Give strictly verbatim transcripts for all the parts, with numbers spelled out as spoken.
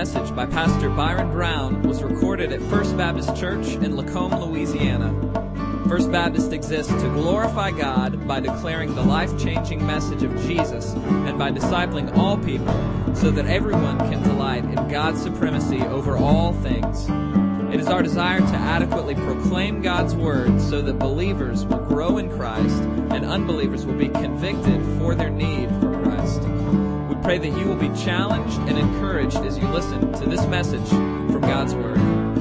message by Pastor Byron Brown was recorded at First Baptist Church in Lacombe, Louisiana. First Baptist exists to glorify God by declaring the life-changing message of Jesus and by discipling all people so that everyone can delight in God's supremacy over all things. It is our desire to adequately proclaim God's Word so that believers will grow in Christ and unbelievers will be convicted for their need for Christ. We pray that you will be challenged and encouraged as you listen to this message from God's Word.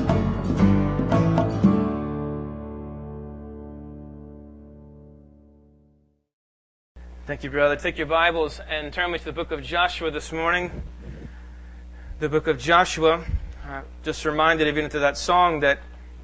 Thank you, brother. Take your Bibles and turn me to the book of Joshua this morning. The book of Joshua. Uh, just reminded even to that song that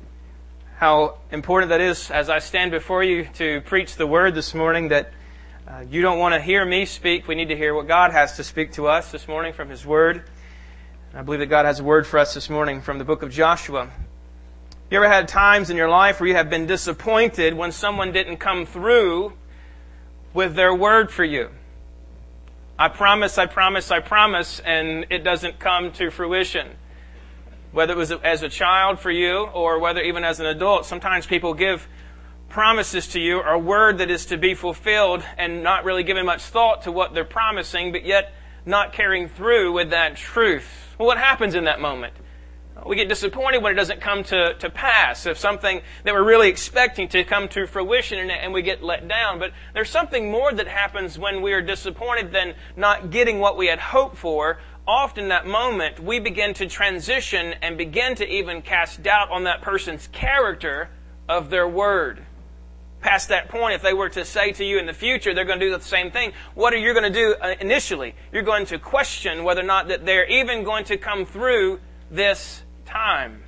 how important that is as I stand before you to preach the Word this morning, that uh, you don't want to hear me speak. We need to hear what God has to speak to us this morning from His Word. And I believe that God has a word for us this morning from the book of Joshua. You ever had times in your life where you have been disappointed when someone didn't come through with their word for you? I promise, I promise, I promise, and it doesn't come to fruition. Whether it was as a child for you or whether even as an adult, sometimes people give promises to you or a word that is to be fulfilled and not really giving much thought to what they're promising, but yet not carrying through with that truth. Well, what happens in that moment? We get disappointed when it doesn't come to, to pass, if something that we're really expecting to come to fruition and, and we get let down. But there's something more that happens when we are disappointed than not getting what we had hoped for. Often in that moment, we begin to transition and begin to even cast doubt on that person's character of their word. Past that point, if they were to say to you in the future, they're going to do the same thing, what are you going to do initially? You're going to question whether or not that they're even going to come through this time.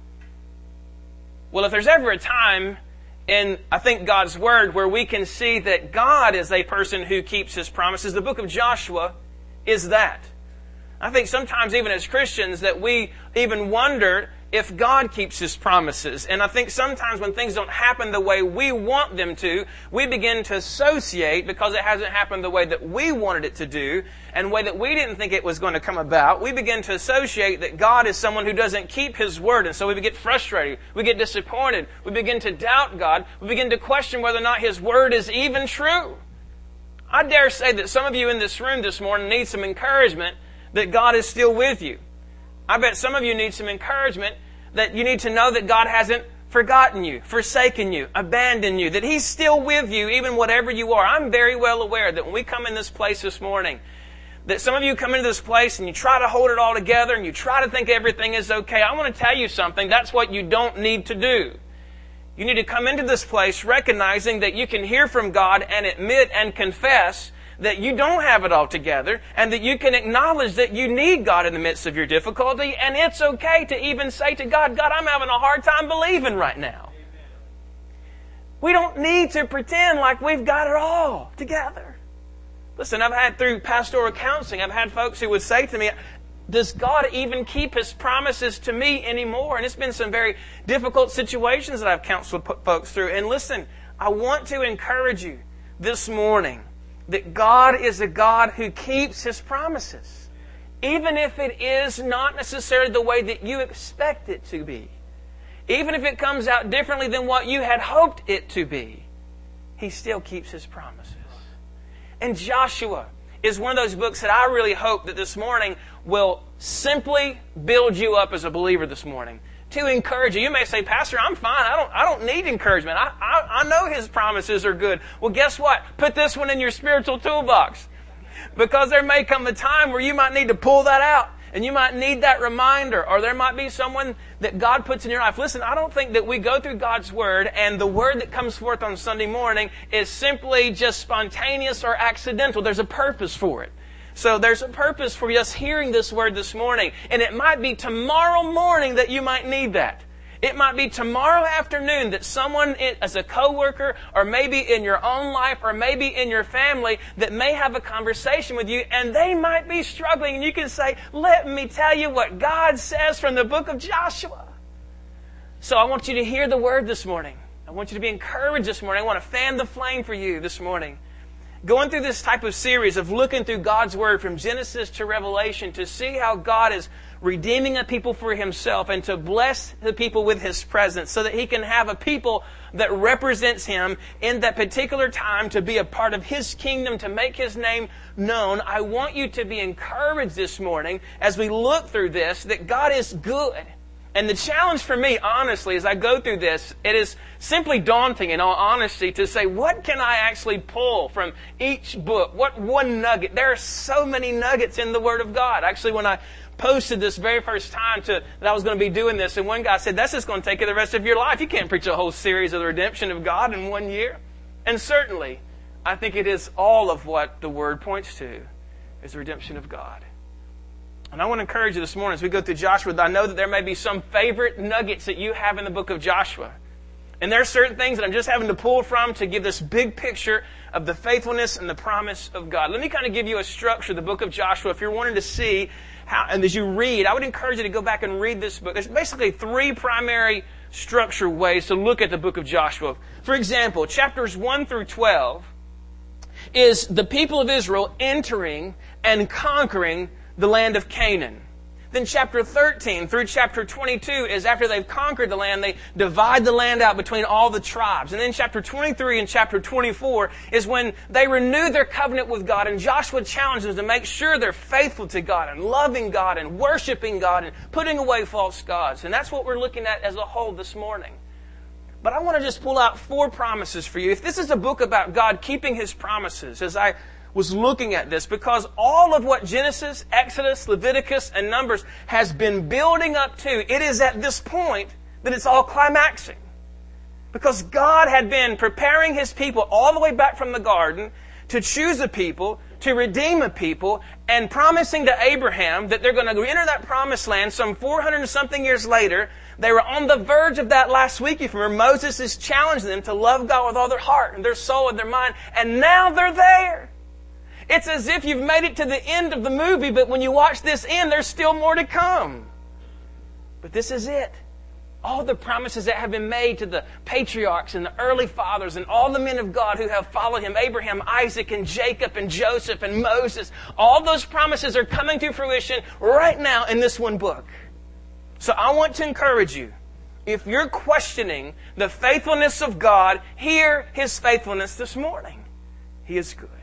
Well, if there's ever a time in, I think, God's Word where we can see that God is a person who keeps His promises, the book of Joshua is that. I think sometimes even as Christians that we even wonder if God keeps His promises. And I think sometimes when things don't happen the way we want them to, we begin to associate, because it hasn't happened the way that we wanted it to do, and the way that we didn't think it was going to come about, we begin to associate that God is someone who doesn't keep His word. And so we get frustrated, we get disappointed, we begin to doubt God, we begin to question whether or not His word is even true. I dare say that some of you in this room this morning need some encouragement that God is still with you. I bet some of you need some encouragement that you need to know that God hasn't forgotten you, forsaken you, abandoned you, that He's still with you even whatever you are. I'm very well aware that when we come in this place this morning, that some of you come into this place and you try to hold it all together and you try to think everything is okay. I want to tell you something. That's what you don't need to do. You need to come into this place recognizing that you can hear from God and admit and confess that you don't have it all together, and that you can acknowledge that you need God in the midst of your difficulty, and it's okay to even say to God, God, I'm having a hard time believing right now. Amen. We don't need to pretend like we've got it all together. Listen, I've had through pastoral counseling, I've had folks who would say to me, does God even keep His promises to me anymore? And it's been some very difficult situations that I've counseled folks through. And listen, I want to encourage you this morning that God is a God who keeps His promises. Even if it is not necessarily the way that you expect it to be. Even if it comes out differently than what you had hoped it to be. He still keeps His promises. And Joshua is one of those books that I really hope that this morning will simply build you up as a believer this morning. To encourage you. You may say, Pastor, I'm fine. I don't, I don't need encouragement. I, I, I know His promises are good. Well, guess what? Put this one in your spiritual toolbox. Because there may come a time where you might need to pull that out. And you might need that reminder. Or there might be someone that God puts in your life. Listen, I don't think that we go through God's Word and the Word that comes forth on Sunday morning is simply just spontaneous or accidental. There's a purpose for it. So there's a purpose for us hearing this word this morning. And it might be tomorrow morning that you might need that. It might be tomorrow afternoon that someone as a coworker or maybe in your own life or maybe in your family that may have a conversation with you and they might be struggling and you can say, let me tell you what God says from the book of Joshua. So I want you to hear the word this morning. I want you to be encouraged this morning. I want to fan the flame for you this morning. going through this type of series of looking through God's Word from Genesis to Revelation to see how God is redeeming a people for Himself and to bless the people with His presence so that He can have a people that represents Him in that particular time to be a part of His kingdom, to make His name known. I want you to be encouraged this morning as we look through this that God is good. And the challenge for me, honestly, as I go through this, it is simply daunting in all honesty to say, what can I actually pull from each book? What one nugget? There are so many nuggets in the Word of God. Actually, when I posted this very first time to that I was going to be doing this, and one guy said, that's just going to take you the rest of your life. You can't preach a whole series of the redemption of God in one year. And certainly, I think it is all of what the Word points to, is the redemption of God. And I want to encourage you this morning as we go through Joshua, I know that there may be some favorite nuggets that you have in the book of Joshua. And there are certain things that I'm just having to pull from to give this big picture of the faithfulness and the promise of God. Let me kind of give you a structure of the book of Joshua. If you're wanting to see how, and as you read, I would encourage you to go back and read this book. There's basically three primary structure ways to look at the book of Joshua. For example, chapters one through twelve is the people of Israel entering and conquering the land of Canaan. Then chapter thirteen through chapter twenty-two is after they've conquered the land, they divide the land out between all the tribes. And then chapter twenty-three and chapter twenty-four is when they renew their covenant with God, and Joshua challenges them to make sure they're faithful to God and loving God and worshiping God and putting away false gods. And that's what we're looking at as a whole this morning. But I want to just pull out four promises for you. If this is a book about God keeping His promises, as I was looking at this, because all of what Genesis, Exodus, Leviticus, and Numbers has been building up to, it is at this point that it's all climaxing. Because God had been preparing His people all the way back from the garden to choose a people, to redeem a people, and promising to Abraham that they're going to enter that promised land some four hundred and something years later. They were on the verge of that last week. If you remember, Moses is challenging them to love God with all their heart and their soul and their mind, and now they're there. It's as if you've made it to the end of the movie, but when you watch this end, there's still more to come. But this is it. All the promises that have been made to the patriarchs and the early fathers and all the men of God who have followed Him, Abraham, Isaac, and Jacob, and Joseph, and Moses, all those promises are coming to fruition right now in this one book. So I want to encourage you, if you're questioning the faithfulness of God, hear His faithfulness this morning. He is good.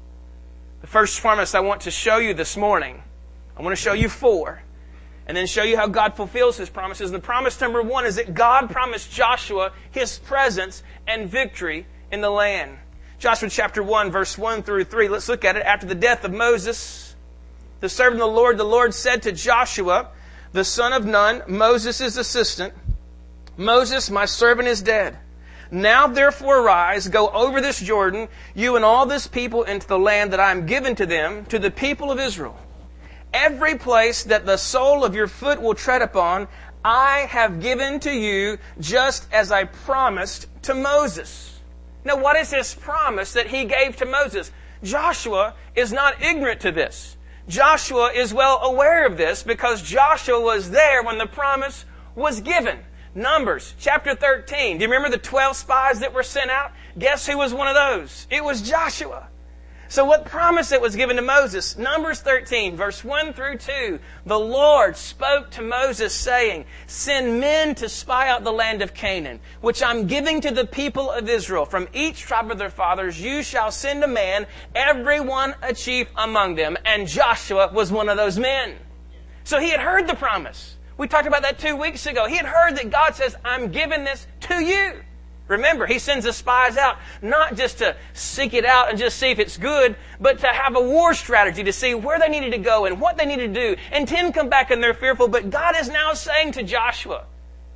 The first promise I want to show you this morning, I want to show you four, and then show you how God fulfills His promises. And the promise number one is that God promised Joshua His presence and victory in the land. Joshua chapter one, verse one through three. Let's look at it. After the death of Moses, the servant of the Lord, the Lord said to Joshua, the son of Nun, Moses' assistant, Moses, my servant, is dead. Now therefore arise, go over this Jordan, you and all this people, into the land that I am given to them, to the people of Israel. Every place that the sole of your foot will tread upon, I have given to you, just as I promised to Moses. Now what is this promise that He gave to Moses? Joshua is not ignorant to this. Joshua is well aware of this because Joshua was there when the promise was given. Numbers chapter thirteen. Do you remember the twelve spies that were sent out? Guess who was one of those? It was Joshua. So what promise that was given to Moses? Numbers thirteen, verse one through two. The Lord spoke to Moses saying, send men to spy out the land of Canaan, which I'm giving to the people of Israel. From each tribe of their fathers you shall send a man, every one a chief among them. And Joshua was one of those men. So he had heard the promise. We talked about that two weeks ago. He had heard that God says, I'm giving this to you. Remember, He sends the spies out not just to seek it out and just see if it's good, but to have a war strategy to see where they needed to go and what they needed to do. And ten come back and they're fearful. But God is now saying to Joshua,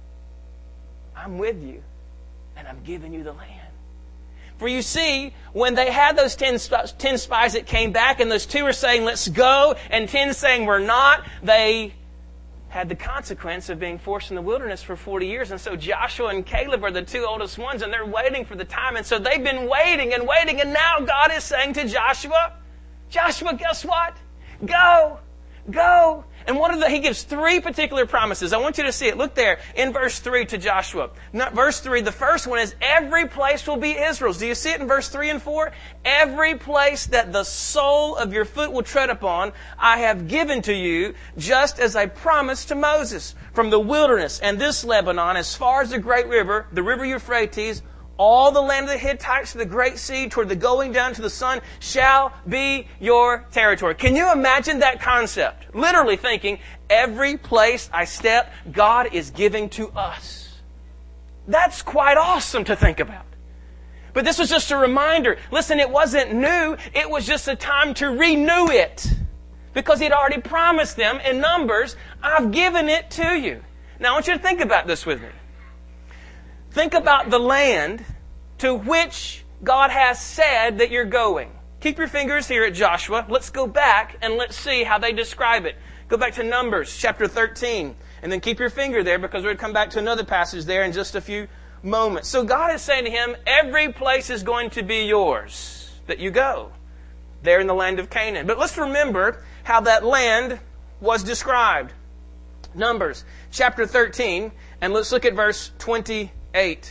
I'm with you and I'm giving you the land. For you see, when they had those ten, ten spies that came back and those two are saying, let's go, and ten saying we're not, they had the consequence of being forced in the wilderness for forty years. And so Joshua and Caleb are the two oldest ones, and they're waiting for the time. And so they've been waiting and waiting, and now God is saying to Joshua, Joshua, guess what? Go, go, And one of the, he gives three particular promises. I want you to see it. Look there in verse three to Joshua. Not verse three, the first one is, every place will be Israel's. Do you see it in verse three and four? Every place that the sole of your foot will tread upon, I have given to you, just as I promised to Moses. From the wilderness and this Lebanon, as far as the great river, the river Euphrates, all the land of the Hittites to the great sea, toward the going down to the sun, shall be your territory. Can you imagine that concept? Literally thinking, every place I step, God is giving to us. That's quite awesome to think about. But this was just a reminder. Listen, it wasn't new. It was just a time to renew it. Because He'd already promised them in Numbers, I've given it to you. Now I want you to think about this with me. Think about the land to which God has said that you're going. Keep your fingers here at Joshua. Let's go back and let's see how they describe it. Go back to Numbers chapter thirteen. And then keep your finger there because we're going to come back to another passage there in just a few moments. So God is saying to him, every place is going to be yours that you go. There in the land of Canaan. But let's remember how that land was described. Numbers chapter thirteen. And let's look at verse twenty-eight.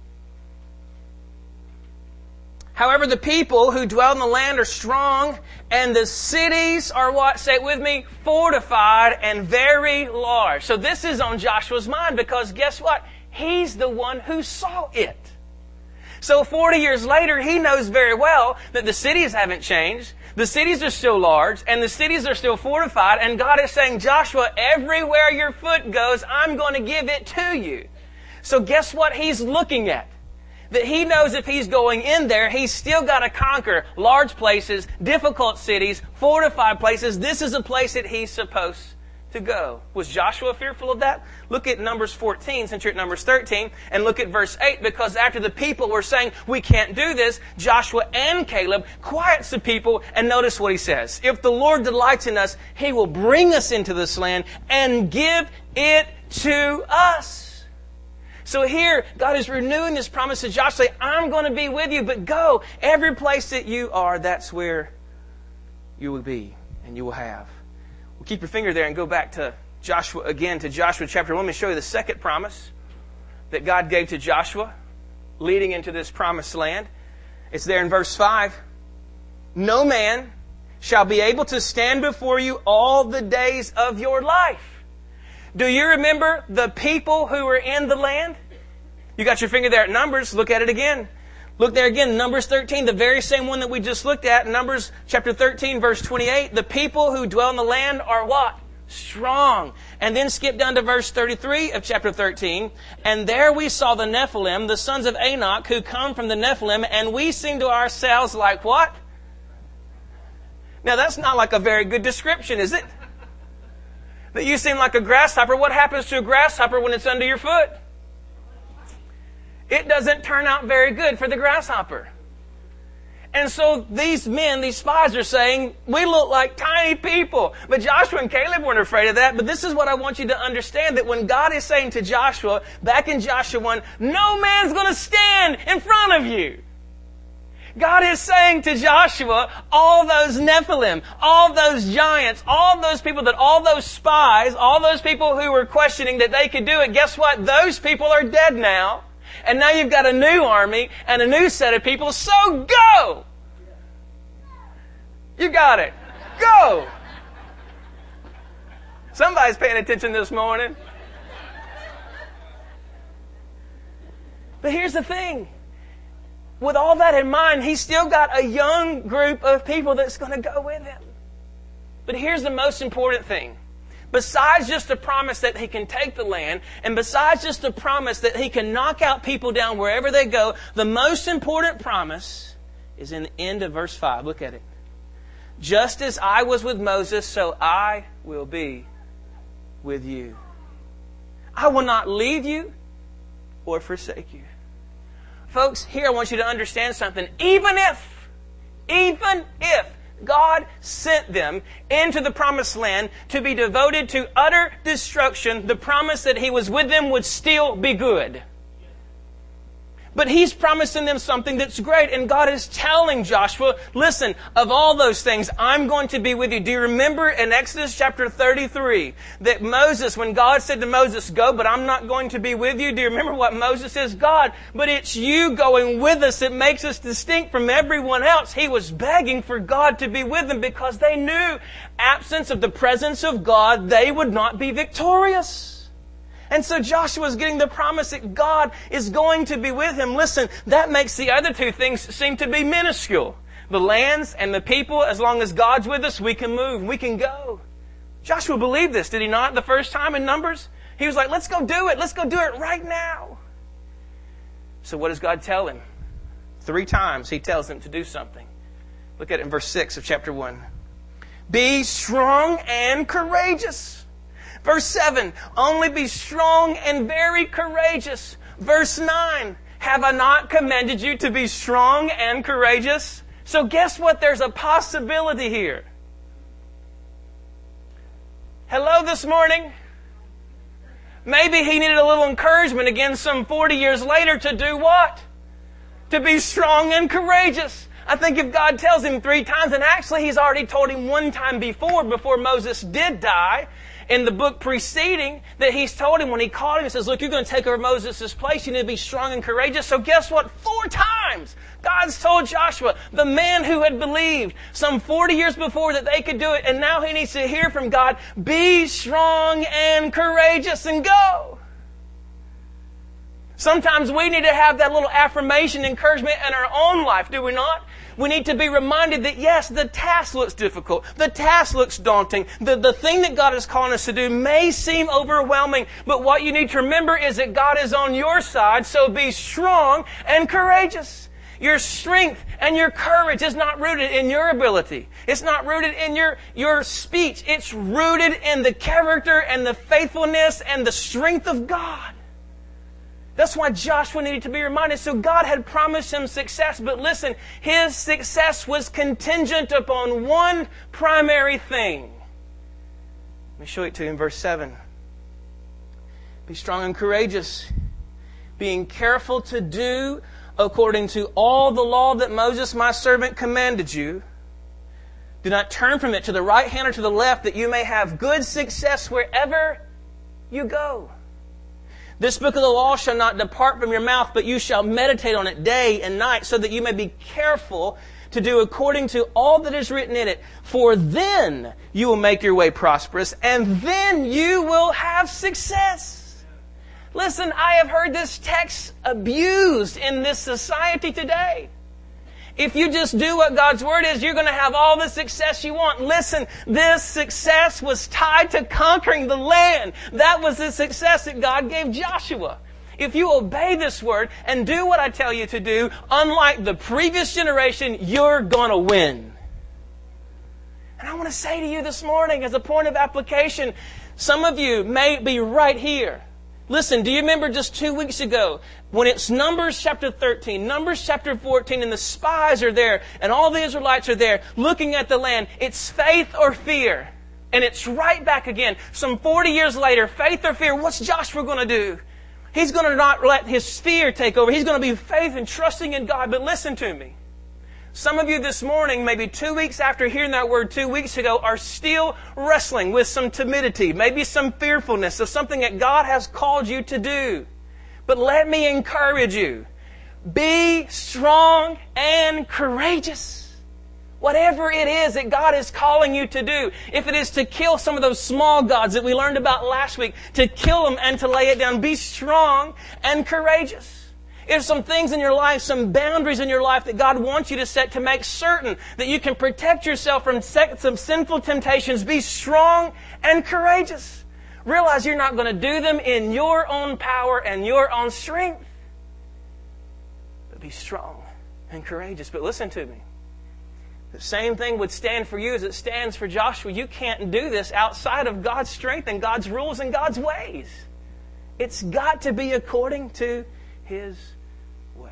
However, the people who dwell in the land are strong, and the cities are what? Say it with me. Fortified and very large. So this is on Joshua's mind because guess what? He's the one who saw it. So forty years later, he knows very well that the cities haven't changed. The cities are still large, and the cities are still fortified, and God is saying, Joshua, everywhere your foot goes, I'm going to give it to you. So guess what he's looking at? That he knows if he's going in there, he's still got to conquer large places, difficult cities, fortified places. This is a place that he's supposed to go. Was Joshua fearful of that? Look at Numbers fourteen, since you're at Numbers thirteen, and look at verse eight, because after the people were saying, we can't do this, Joshua and Caleb quiets the people, and notice what he says. If the Lord delights in us, He will bring us into this land and give it to us. So here, God is renewing this promise to Joshua, I'm going to be with you, but go. Every place that you are, that's where you will be and you will have. Well, keep your finger there and go back to Joshua again, to Joshua chapter one. Let me show you the second promise that God gave to Joshua leading into this promised land. It's there in verse five. No man shall be able to stand before you all the days of your life. Do you remember the people who were in the land? You got your finger there at Numbers. Look at it again. Look there again, Numbers thirteen, the very same one that we just looked at. Numbers chapter thirteen, verse twenty-eight. The people who dwell in the land are what? Strong. And then skip down to verse thirty-three of chapter thirteen. And there we saw the Nephilim, the sons of Anak, who come from the Nephilim, and we seem to ourselves like what? Now that's not like a very good description, is it? That you seem like a grasshopper. What happens to a grasshopper when it's under your foot? It doesn't turn out very good for the grasshopper. And so these men, these spies are saying, we look like tiny people. But Joshua and Caleb weren't afraid of that. But this is what I want you to understand, that when God is saying to Joshua, back in Joshua one, no man's going to stand in front of you. God is saying to Joshua, all those Nephilim, all those giants, all those people that, all those spies, all those people who were questioning that they could do it, guess what? Those people are dead now. And now you've got a new army and a new set of people, so go! You got it. Go! Somebody's paying attention this morning. But here's the thing. With all that in mind, he's still got a young group of people that's going to go with him. But here's the most important thing. Besides just the promise that he can take the land, and besides just the promise that he can knock out people down wherever they go, the most important promise is in the end of verse five. Look at it. Just as I was with Moses, so I will be with you. I will not leave you or forsake you. Folks, here I want you to understand something. Even if, even if God sent them into the promised land to be devoted to utter destruction, the promise that He was with them would still be good. But He's promising them something that's great. And God is telling Joshua, listen, of all those things, I'm going to be with you. Do you remember in Exodus chapter thirty-three that Moses, when God said to Moses, go, but I'm not going to be with you? Do you remember what Moses says? God, but it's you going with us that makes us distinct from everyone else. He was begging for God to be with them because they knew, absence of the presence of God, they would not be victorious. And so Joshua is getting the promise that God is going to be with him. Listen, that makes the other two things seem to be minuscule. The lands and the people, as long as God's with us, we can move, we can go. Joshua believed this, did he not, the first time in Numbers? He was like, let's go do it. Let's go do it right now. So what does God tell him? Three times He tells him to do something. Look at it in verse six of chapter one. Be strong and courageous. Verse seven, only be strong and very courageous. Verse nine, have I not commanded you to be strong and courageous? So guess what? There's a possibility here. Hello this morning? Maybe he needed a little encouragement again some forty years later to do what? To be strong and courageous. I think if God tells him three times, and actually He's already told him one time before, before Moses did die, in the book preceding, that He's told him when He called him, He says, look, you're going to take over Moses' place. You need to be strong and courageous. So guess what? Four times God's told Joshua, the man who had believed some forty years before that they could do it, and now he needs to hear from God, be strong and courageous and go. Sometimes we need to have that little affirmation, encouragement in our own life, do we not? We need to be reminded that yes, the task looks difficult. The task looks daunting. The, the thing that God is calling us to do may seem overwhelming, but what you need to remember is that God is on your side, so be strong and courageous. Your strength and your courage is not rooted in your ability. It's not rooted in your, your speech. It's rooted in the character and the faithfulness and the strength of God. That's why Joshua needed to be reminded. So God had promised him success, but listen, his success was contingent upon one primary thing. Let me show it to you in verse seven. Be strong and courageous, being careful to do according to all the law that Moses my servant commanded you. Do not turn from it to the right hand or to the left, that you may have good success wherever you go. This book of the law shall not depart from your mouth, but you shall meditate on it day and night, so that you may be careful to do according to all that is written in it. For then you will make your way prosperous, and then you will have success. Listen, I have heard this text abused in this society today. If you just do what God's Word is, you're going to have all the success you want. Listen, this success was tied to conquering the land. That was the success that God gave Joshua. If you obey this Word and do what I tell you to do, unlike the previous generation, you're going to win. And I want to say to you this morning, as a point of application, some of you may be right here. Listen, do you remember just two weeks ago when it's Numbers chapter thirteen, Numbers chapter fourteen, and the spies are there and all the Israelites are there looking at the land? It's faith or fear. And it's right back again. Some forty years later, faith or fear, what's Joshua going to do? He's going to not let his fear take over. He's going to be faith and trusting in God. But listen to me. Some of you this morning, maybe two weeks after hearing that word two weeks ago, are still wrestling with some timidity, maybe some fearfulness of something that God has called you to do. But let me encourage you. Be strong and courageous. Whatever it is that God is calling you to do, if it is to kill some of those small gods that we learned about last week, to kill them and to lay it down, be strong and courageous. There's some things in your life, some boundaries in your life that God wants you to set to make certain that you can protect yourself from some sinful temptations. Be strong and courageous. Realize you're not going to do them in your own power and your own strength. But be strong and courageous. But listen to me. The same thing would stand for you as it stands for Joshua. You can't do this outside of God's strength and God's rules and God's ways. It's got to be according to His way.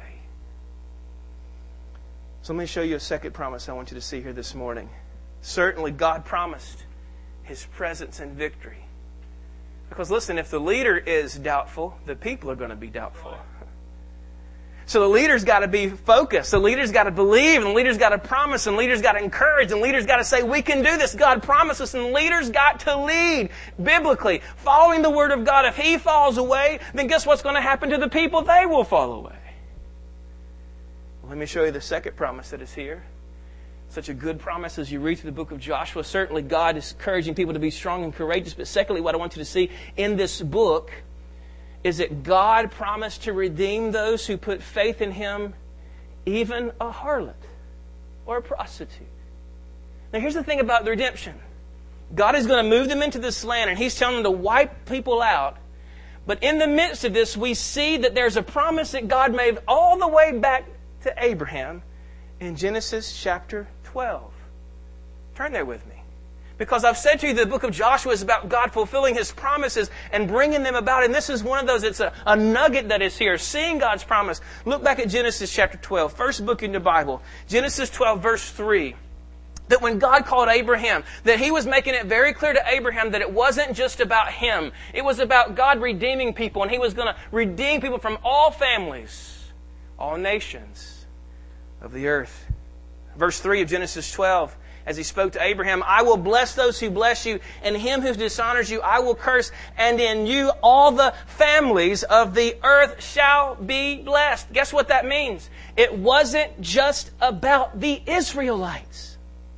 So let me show you a second promise I want you to see here this morning. Certainly God promised His presence and victory. Because listen, if the leader is doubtful, the people are going to be doubtful. So the leader's got to be focused. The leader's got to believe, and the leader's got to promise, and the leader's got to encourage, and the leader's got to say, we can do this. God promises, and the leader's got to lead biblically, following the Word of God. If he falls away, then guess what's going to happen to the people? They will fall away. Well, let me show you the second promise that is here. Such a good promise as you read through the book of Joshua. Certainly God is encouraging people to be strong and courageous. But secondly, what I want you to see in this book is that God promised to redeem those who put faith in Him, even a harlot or a prostitute. Now here's the thing about the redemption. God is going to move them into this land, and He's telling them to wipe people out. But in the midst of this, we see that there's a promise that God made all the way back to Abraham in Genesis chapter twelve. Turn there with me. Because I've said to you the book of Joshua is about God fulfilling His promises and bringing them about. And this is one of those, it's a, a nugget that is here. Seeing God's promise. Look back at Genesis chapter twelve. First book in the Bible. Genesis twelve verse three. That when God called Abraham, that He was making it very clear to Abraham that it wasn't just about him. It was about God redeeming people. And He was going to redeem people from all families, all nations of the earth. Verse three of Genesis twelve. As He spoke to Abraham, I will bless those who bless you, and him who dishonors you I will curse, and in you all the families of the earth shall be blessed. Guess what that means? It wasn't just about the Israelites.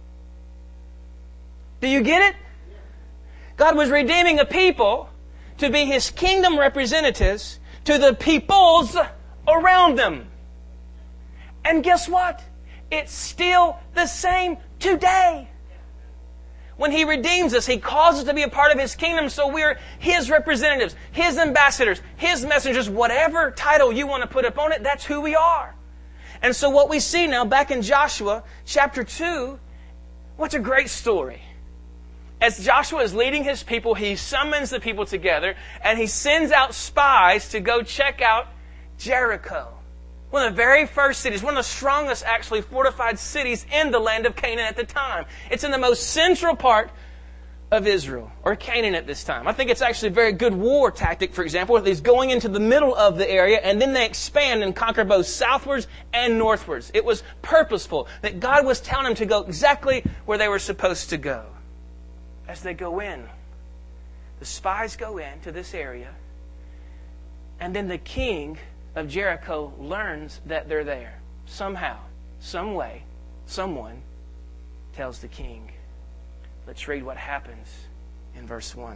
Do you get it? God was redeeming a people to be His kingdom representatives to the peoples around them. And guess what? It's still the same today. When He redeems us, He calls us to be a part of His kingdom, so we're His representatives, His ambassadors, His messengers, whatever title you want to put upon it, that's who we are. And so what we see now back in Joshua chapter two, what's a great story. As Joshua is leading his people, he summons the people together and he sends out spies to go check out Jericho. One of the very first cities, one of the strongest actually fortified cities in the land of Canaan at the time. It's in the most central part of Israel, or Canaan at this time. I think it's actually a very good war tactic, for example, where he's going into the middle of the area and then they expand and conquer both southwards and northwards. It was purposeful that God was telling them to go exactly where they were supposed to go. As they go in, the spies go into this area, and then the king of Jericho learns that they're there. Somehow, some way, someone tells the king. Let's read what happens in verse one.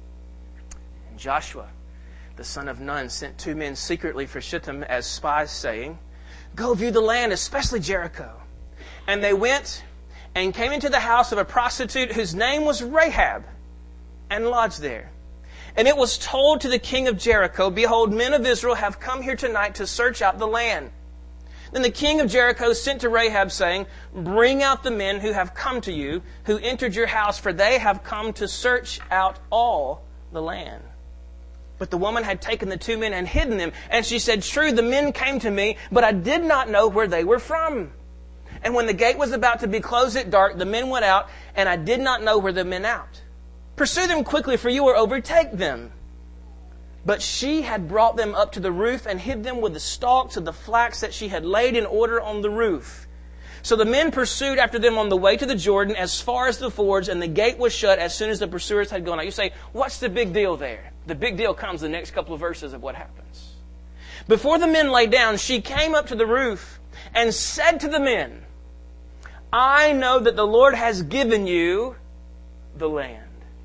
And Joshua, the son of Nun, sent two men secretly for Shittim as spies, saying, Go view the land, especially Jericho. And they went and came into the house of a prostitute whose name was Rahab, and lodged there. And it was told to the king of Jericho, Behold, men of Israel have come here tonight to search out the land. Then the king of Jericho sent to Rahab, saying, Bring out the men who have come to you, who entered your house, for they have come to search out all the land. But the woman had taken the two men and hidden them. And she said, True, the men came to me, but I did not know where they were from. And when the gate was about to be closed at dark, the men went out, and I did not know where the men out. Pursue them quickly, for you will overtake them. But she had brought them up to the roof and hid them with the stalks of the flax that she had laid in order on the roof. So the men pursued after them on the way to the Jordan as far as the fords, and the gate was shut as soon as the pursuers had gone out. You say, what's the big deal there? The big deal comes in the next couple of verses of what happens. Before the men lay down, she came up to the roof and said to the men, I know that the Lord has given you the land,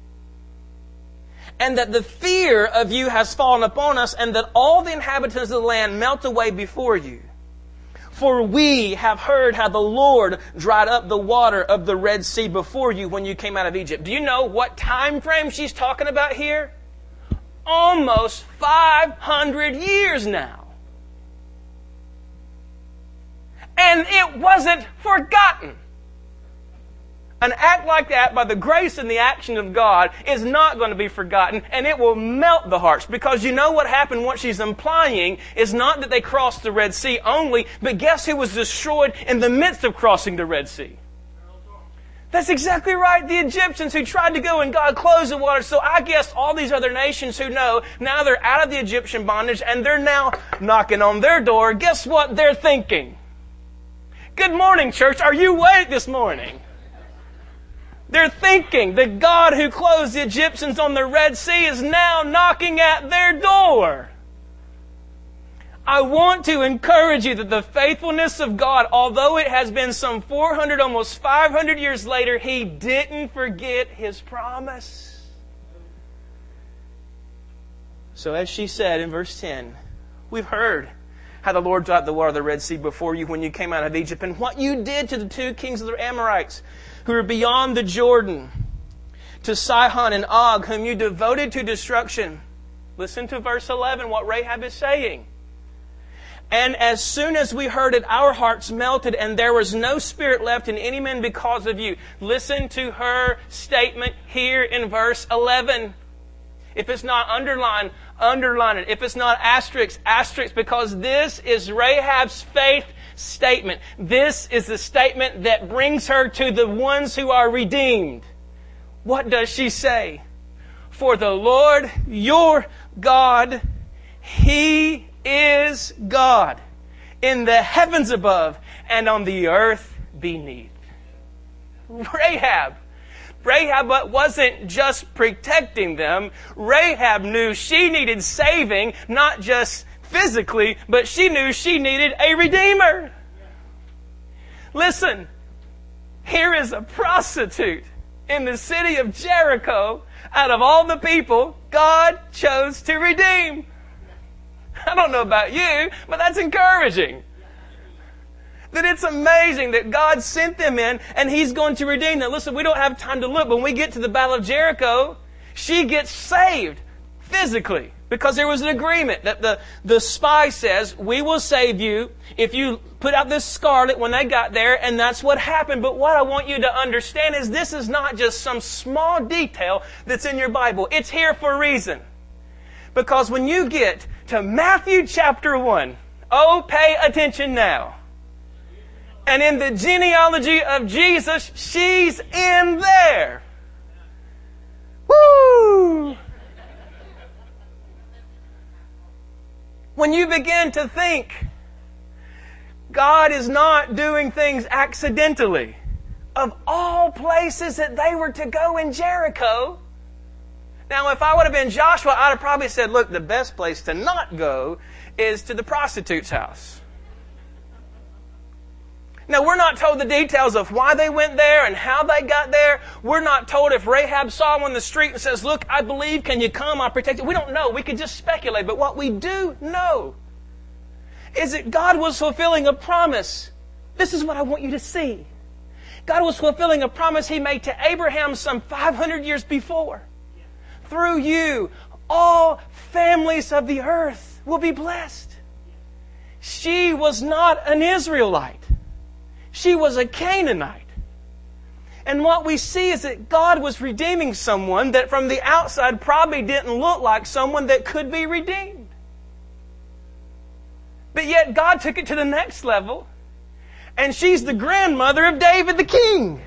and that the fear of you has fallen upon us, and that all the inhabitants of the land melt away before you. For we have heard how the Lord dried up the water of the Red Sea before you when you came out of Egypt. Do you know what time frame she's talking about here? Almost five hundred years now. And it wasn't forgotten. An act like that, by the grace and the action of God, is not going to be forgotten, and it will melt the hearts. Because you know what happened? What she's implying is not that they crossed the Red Sea only, but guess who was destroyed in the midst of crossing the Red Sea? That's exactly right. The Egyptians who tried to go and God closed the water. So I guess all these other nations who know, now they're out of the Egyptian bondage and they're now knocking on their door. Guess what they're thinking? Good morning, church. Are you awake this morning? They're thinking the God who closed the Egyptians on the Red Sea is now knocking at their door. I want to encourage you that the faithfulness of God, although it has been some four hundred, almost five hundred years later, He didn't forget His promise. So as she said in verse ten, we've heard how the Lord dried the water of the Red Sea before you when you came out of Egypt, and what you did to the two kings of the Amorites who were beyond the Jordan, to Sihon and Og, whom you devoted to destruction. Listen to verse eleven, what Rahab is saying. And as soon as we heard it, our hearts melted, and there was no spirit left in any man because of you. Listen to her statement here in verse eleven. If it's not underlined, underline it. If it's not asterisk, asterisk, because this is Rahab's faith statement. This is the statement that brings her to the ones who are redeemed. What does she say? For the Lord your God, He is God in the heavens above and on the earth beneath. Rahab. Rahab wasn't just protecting them. Rahab knew she needed saving, not just physically, but she knew she needed a redeemer. Listen, here is a prostitute in the city of Jericho. Out of all the people, God chose to redeem. I don't know about you, but that's encouraging. That it's amazing that God sent them in and He's going to redeem them. Listen, we don't have time to look. When we get to the Battle of Jericho, she gets saved physically because there was an agreement that the, the spy says, we will save you if you put out this scarlet when they got there, and that's what happened. But what I want you to understand is this is not just some small detail that's in your Bible. It's here for a reason. Because when you get to Matthew chapter one, oh, pay attention now. And in the genealogy of Jesus, she's in there. Woo! When you begin to think God is not doing things accidentally, of all places that they were to go in Jericho. Now, if I would have been Joshua, I'd have probably said, look, the best place to not go is to the prostitute's house. Now, we're not told the details of why they went there and how they got there. We're not told if Rahab saw them on the street and says, look, I believe, can you come? I'll protect you. We don't know. We could just speculate. But what we do know is that God was fulfilling a promise. This is what I want you to see. God was fulfilling a promise He made to Abraham some five hundred years before. Through you, all families of the earth will be blessed. She was not an Israelite. She was a Canaanite. And what we see is that God was redeeming someone that from the outside probably didn't look like someone that could be redeemed. But yet God took it to the next level. And she's the grandmother of David the king.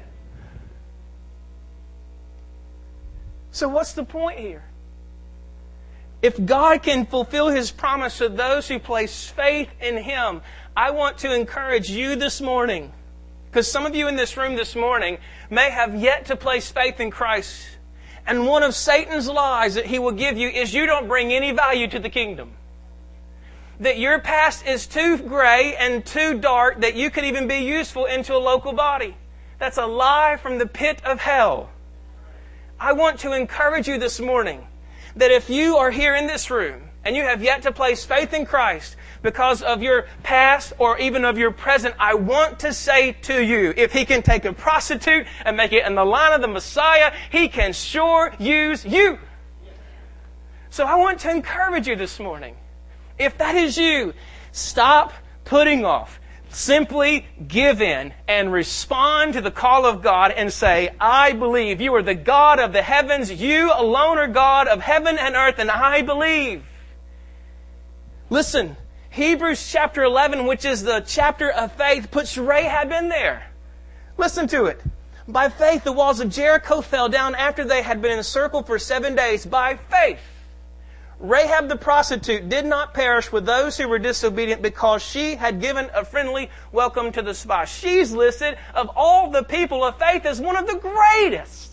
So what's the point here? If God can fulfill His promise to those who place faith in Him, I want to encourage you this morning, because some of you in this room this morning may have yet to place faith in Christ. And one of Satan's lies that he will give you is you don't bring any value to the kingdom. That your past is too gray and too dark that you could even be useful into a local body. That's a lie from the pit of hell. I want to encourage you this morning that if you are here in this room and you have yet to place faith in Christ because of your past or even of your present, I want to say to you, if He can take a prostitute and make it in the line of the Messiah, He can sure use you. So I want to encourage you this morning. If that is you, stop putting off. Simply give in and respond to the call of God and say, I believe you are the God of the heavens. You alone are God of heaven and earth, and I believe. Listen, Hebrews chapter eleven, which is the chapter of faith, puts Rahab in there. Listen to it. By faith, the walls of Jericho fell down after they had been encircled for seven days. By faith. Rahab the prostitute did not perish with those who were disobedient because she had given a friendly welcome to the spies. She's listed of all the people of faith as one of the greatest.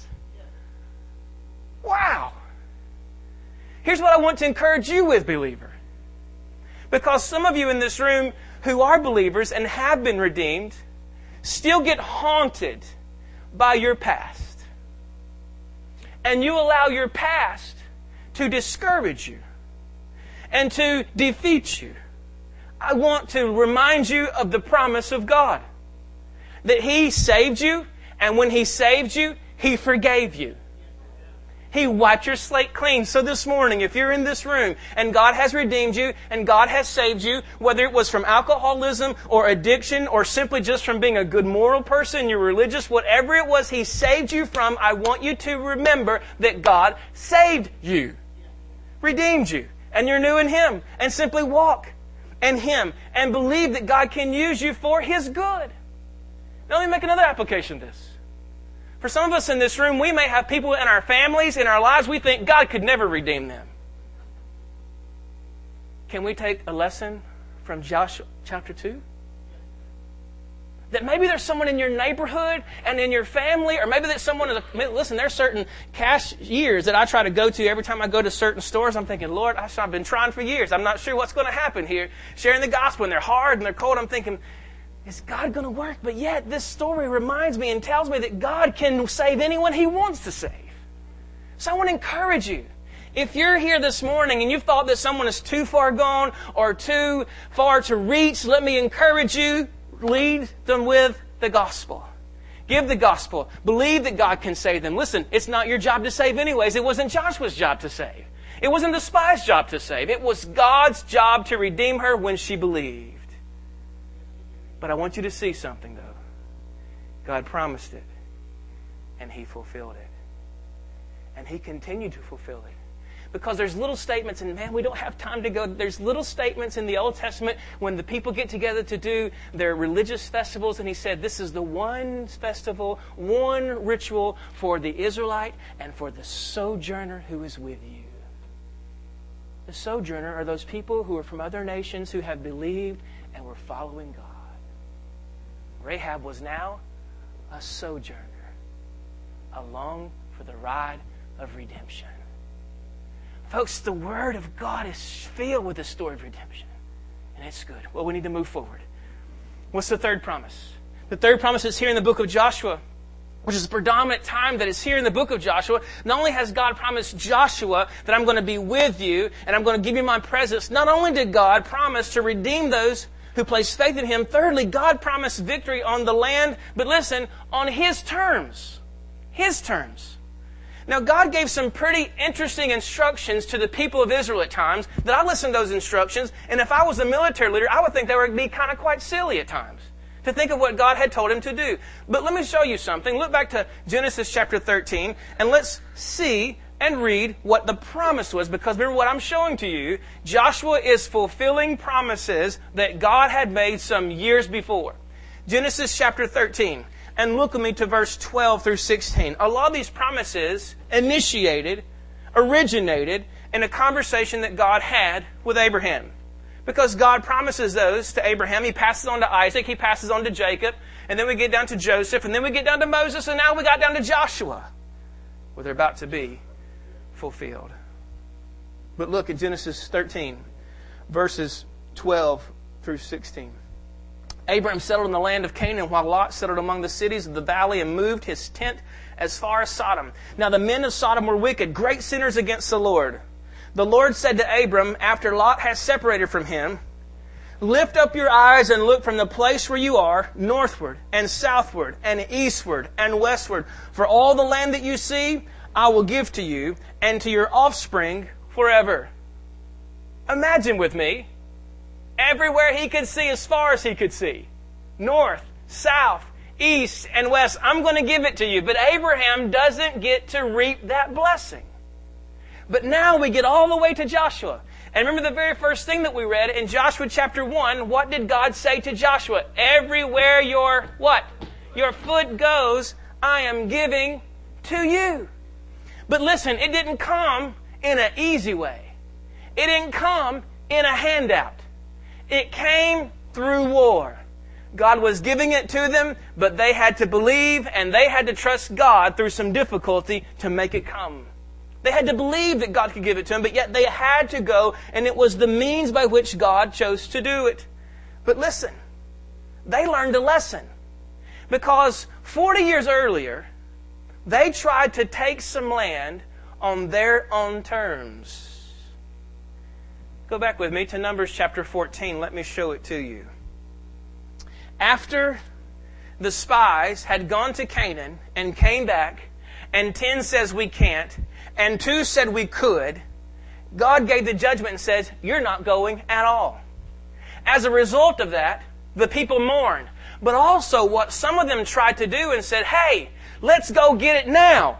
Wow. Here's what I want to encourage you with, believer. Because some of you in this room who are believers and have been redeemed still get haunted by your past. And you allow your past to discourage you and to defeat you. I want to remind you of the promise of God. That He saved you, and when He saved you, He forgave you. He wiped your slate clean. So this morning, if you're in this room and God has redeemed you and God has saved you, whether it was from alcoholism or addiction or simply just from being a good moral person, you're religious, whatever it was He saved you from, I want you to remember that God saved you, redeemed you, and you're new in Him. And simply walk in Him and believe that God can use you for His good. Now let me make another application of this. For some of us in this room, we may have people in our families, in our lives, we think God could never redeem them. Can we take a lesson from Joshua chapter two? That maybe there's someone in your neighborhood and in your family, or maybe there's someone in the... Listen, there's certain cashiers that I try to go to every time I go to certain stores. I'm thinking, Lord, I've been trying for years. I'm not sure what's going to happen here. Sharing the gospel, and they're hard and they're cold. I'm thinking, is God going to work? But yet, this story reminds me and tells me that God can save anyone He wants to save. So I want to encourage you. If you're here this morning and you've thought that someone is too far gone or too far to reach, let me encourage you. Lead them with the gospel. Give the gospel. Believe that God can save them. Listen, it's not your job to save anyways. It wasn't Joshua's job to save. It wasn't the spy's job to save. It was God's job to redeem her when she believed. But I want you to see something, though. God promised it, and He fulfilled it. And He continued to fulfill it. Because there's little statements, and man, we don't have time to go. There's little statements in the Old Testament when the people get together to do their religious festivals, and He said, this is the one festival, one ritual for the Israelite and for the sojourner who is with you. The sojourner are those people who are from other nations who have believed and were following God. Rahab was now a sojourner, along for the ride of redemption. Folks, the Word of God is filled with the story of redemption. And it's good. Well, we need to move forward. What's the third promise? The third promise is here in the book of Joshua, which is the predominant time that is here in the book of Joshua. Not only has God promised Joshua that I'm going to be with you and I'm going to give you my presence, not only did God promise to redeem those who place faith in Him. Thirdly, God promised victory on the land, but listen, on His terms. His terms. Now, God gave some pretty interesting instructions to the people of Israel at times that I listened to those instructions, and if I was a military leader, I would think they would be kind of quite silly at times to think of what God had told him to do. But let me show you something. Look back to Genesis chapter thirteen, and let's see and read what the promise was, because remember what I'm showing to you, Joshua is fulfilling promises that God had made some years before. Genesis chapter thirteen, and look with me to verse twelve through sixteen. A lot of these promises initiated, originated in a conversation that God had with Abraham. Because God promises those to Abraham, He passes on to Isaac, He passes on to Jacob, and then we get down to Joseph, and then we get down to Moses, and now we got down to Joshua, where they're about to be fulfilled. But look at Genesis thirteen, verses twelve through sixteen. Abraham settled in the land of Canaan, while Lot settled among the cities of the valley and moved his tent as far as Sodom. Now the men of Sodom were wicked, great sinners against the Lord. The Lord said to Abram, after Lot had separated from him, lift up your eyes and look from the place where you are, northward and southward and eastward and westward. For all the land that you see, I will give to you and to your offspring forever. Imagine with me, everywhere he could see as far as he could see. North, south, east, and west. I'm going to give it to you. But Abraham doesn't get to reap that blessing. But now we get all the way to Joshua. And remember the very first thing that we read in Joshua chapter one. What did God say to Joshua? Everywhere your, what? Your foot goes, I am giving to you. But listen, it didn't come in an easy way. It didn't come in a handout. It came through war. God was giving it to them, but they had to believe and they had to trust God through some difficulty to make it come. They had to believe that God could give it to them, but yet they had to go, and it was the means by which God chose to do it. But listen, they learned a lesson. Because forty years earlier, they tried to take some land on their own terms. Go back with me to Numbers chapter fourteen. Let me show it to you. After the spies had gone to Canaan and came back, and ten says we can't, and two said we could, God gave the judgment and says, you're not going at all. As a result of that, the people mourned. But also what some of them tried to do and said, hey, let's go get it now.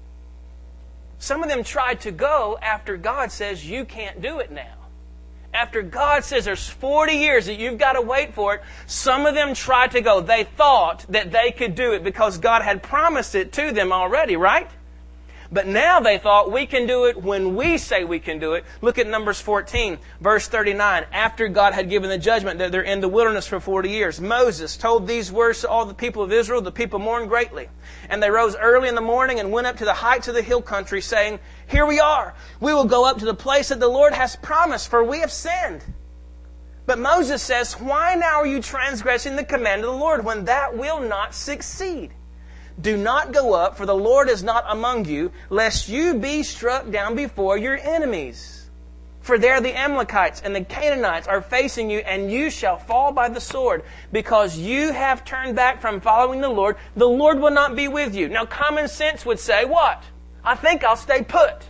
Some of them tried to go after God says you can't do it now. After God says there's forty years that you've got to wait for it, some of them tried to go. They thought that they could do it because God had promised it to them already, right? But now they thought we can do it when we say we can do it. Look at Numbers fourteen, verse thirty-nine. After God had given the judgment that they're in the wilderness for forty years, Moses told these words to all the people of Israel. The people mourned greatly. And they rose early in the morning and went up to the heights of the hill country, saying, here we are. We will go up to the place that the Lord has promised, for we have sinned. But Moses says, why now are you transgressing the command of the Lord when that will not succeed? Do not go up, for the Lord is not among you, lest you be struck down before your enemies. For there the Amalekites and the Canaanites are facing you, and you shall fall by the sword. Because you have turned back from following the Lord, the Lord will not be with you. Now common sense would say, what? I think I'll stay put.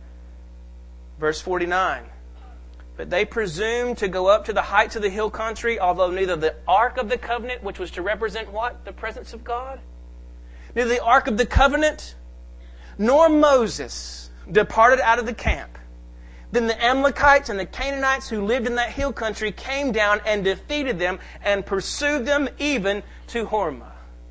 Verse forty-nine. But they presumed to go up to the heights of the hill country, although neither the Ark of the Covenant, which was to represent what? The presence of God? Neither the Ark of the Covenant, nor Moses departed out of the camp. Then the Amalekites and the Canaanites who lived in that hill country came down and defeated them and pursued them even to Hormah.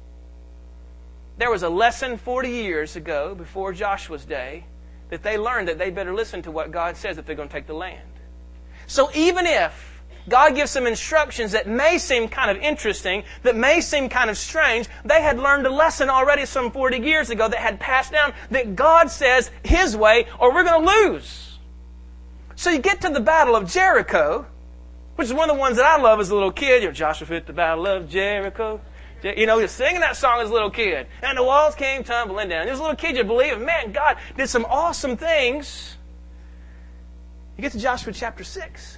There was a lesson forty years ago, before Joshua's day, that they learned that they better listen to what God says if they're going to take the land. So even if God gives some instructions that may seem kind of interesting, that may seem kind of strange, they had learned a lesson already some forty years ago that had passed down that God says His way or we're going to lose. So you get to the Battle of Jericho, which is one of the ones that I love as a little kid. You know, Joshua fit the Battle of Jericho. You know, you're singing that song as a little kid. And the walls came tumbling down. As a little kid, you believe, man, God did some awesome things. You get to Joshua chapter six.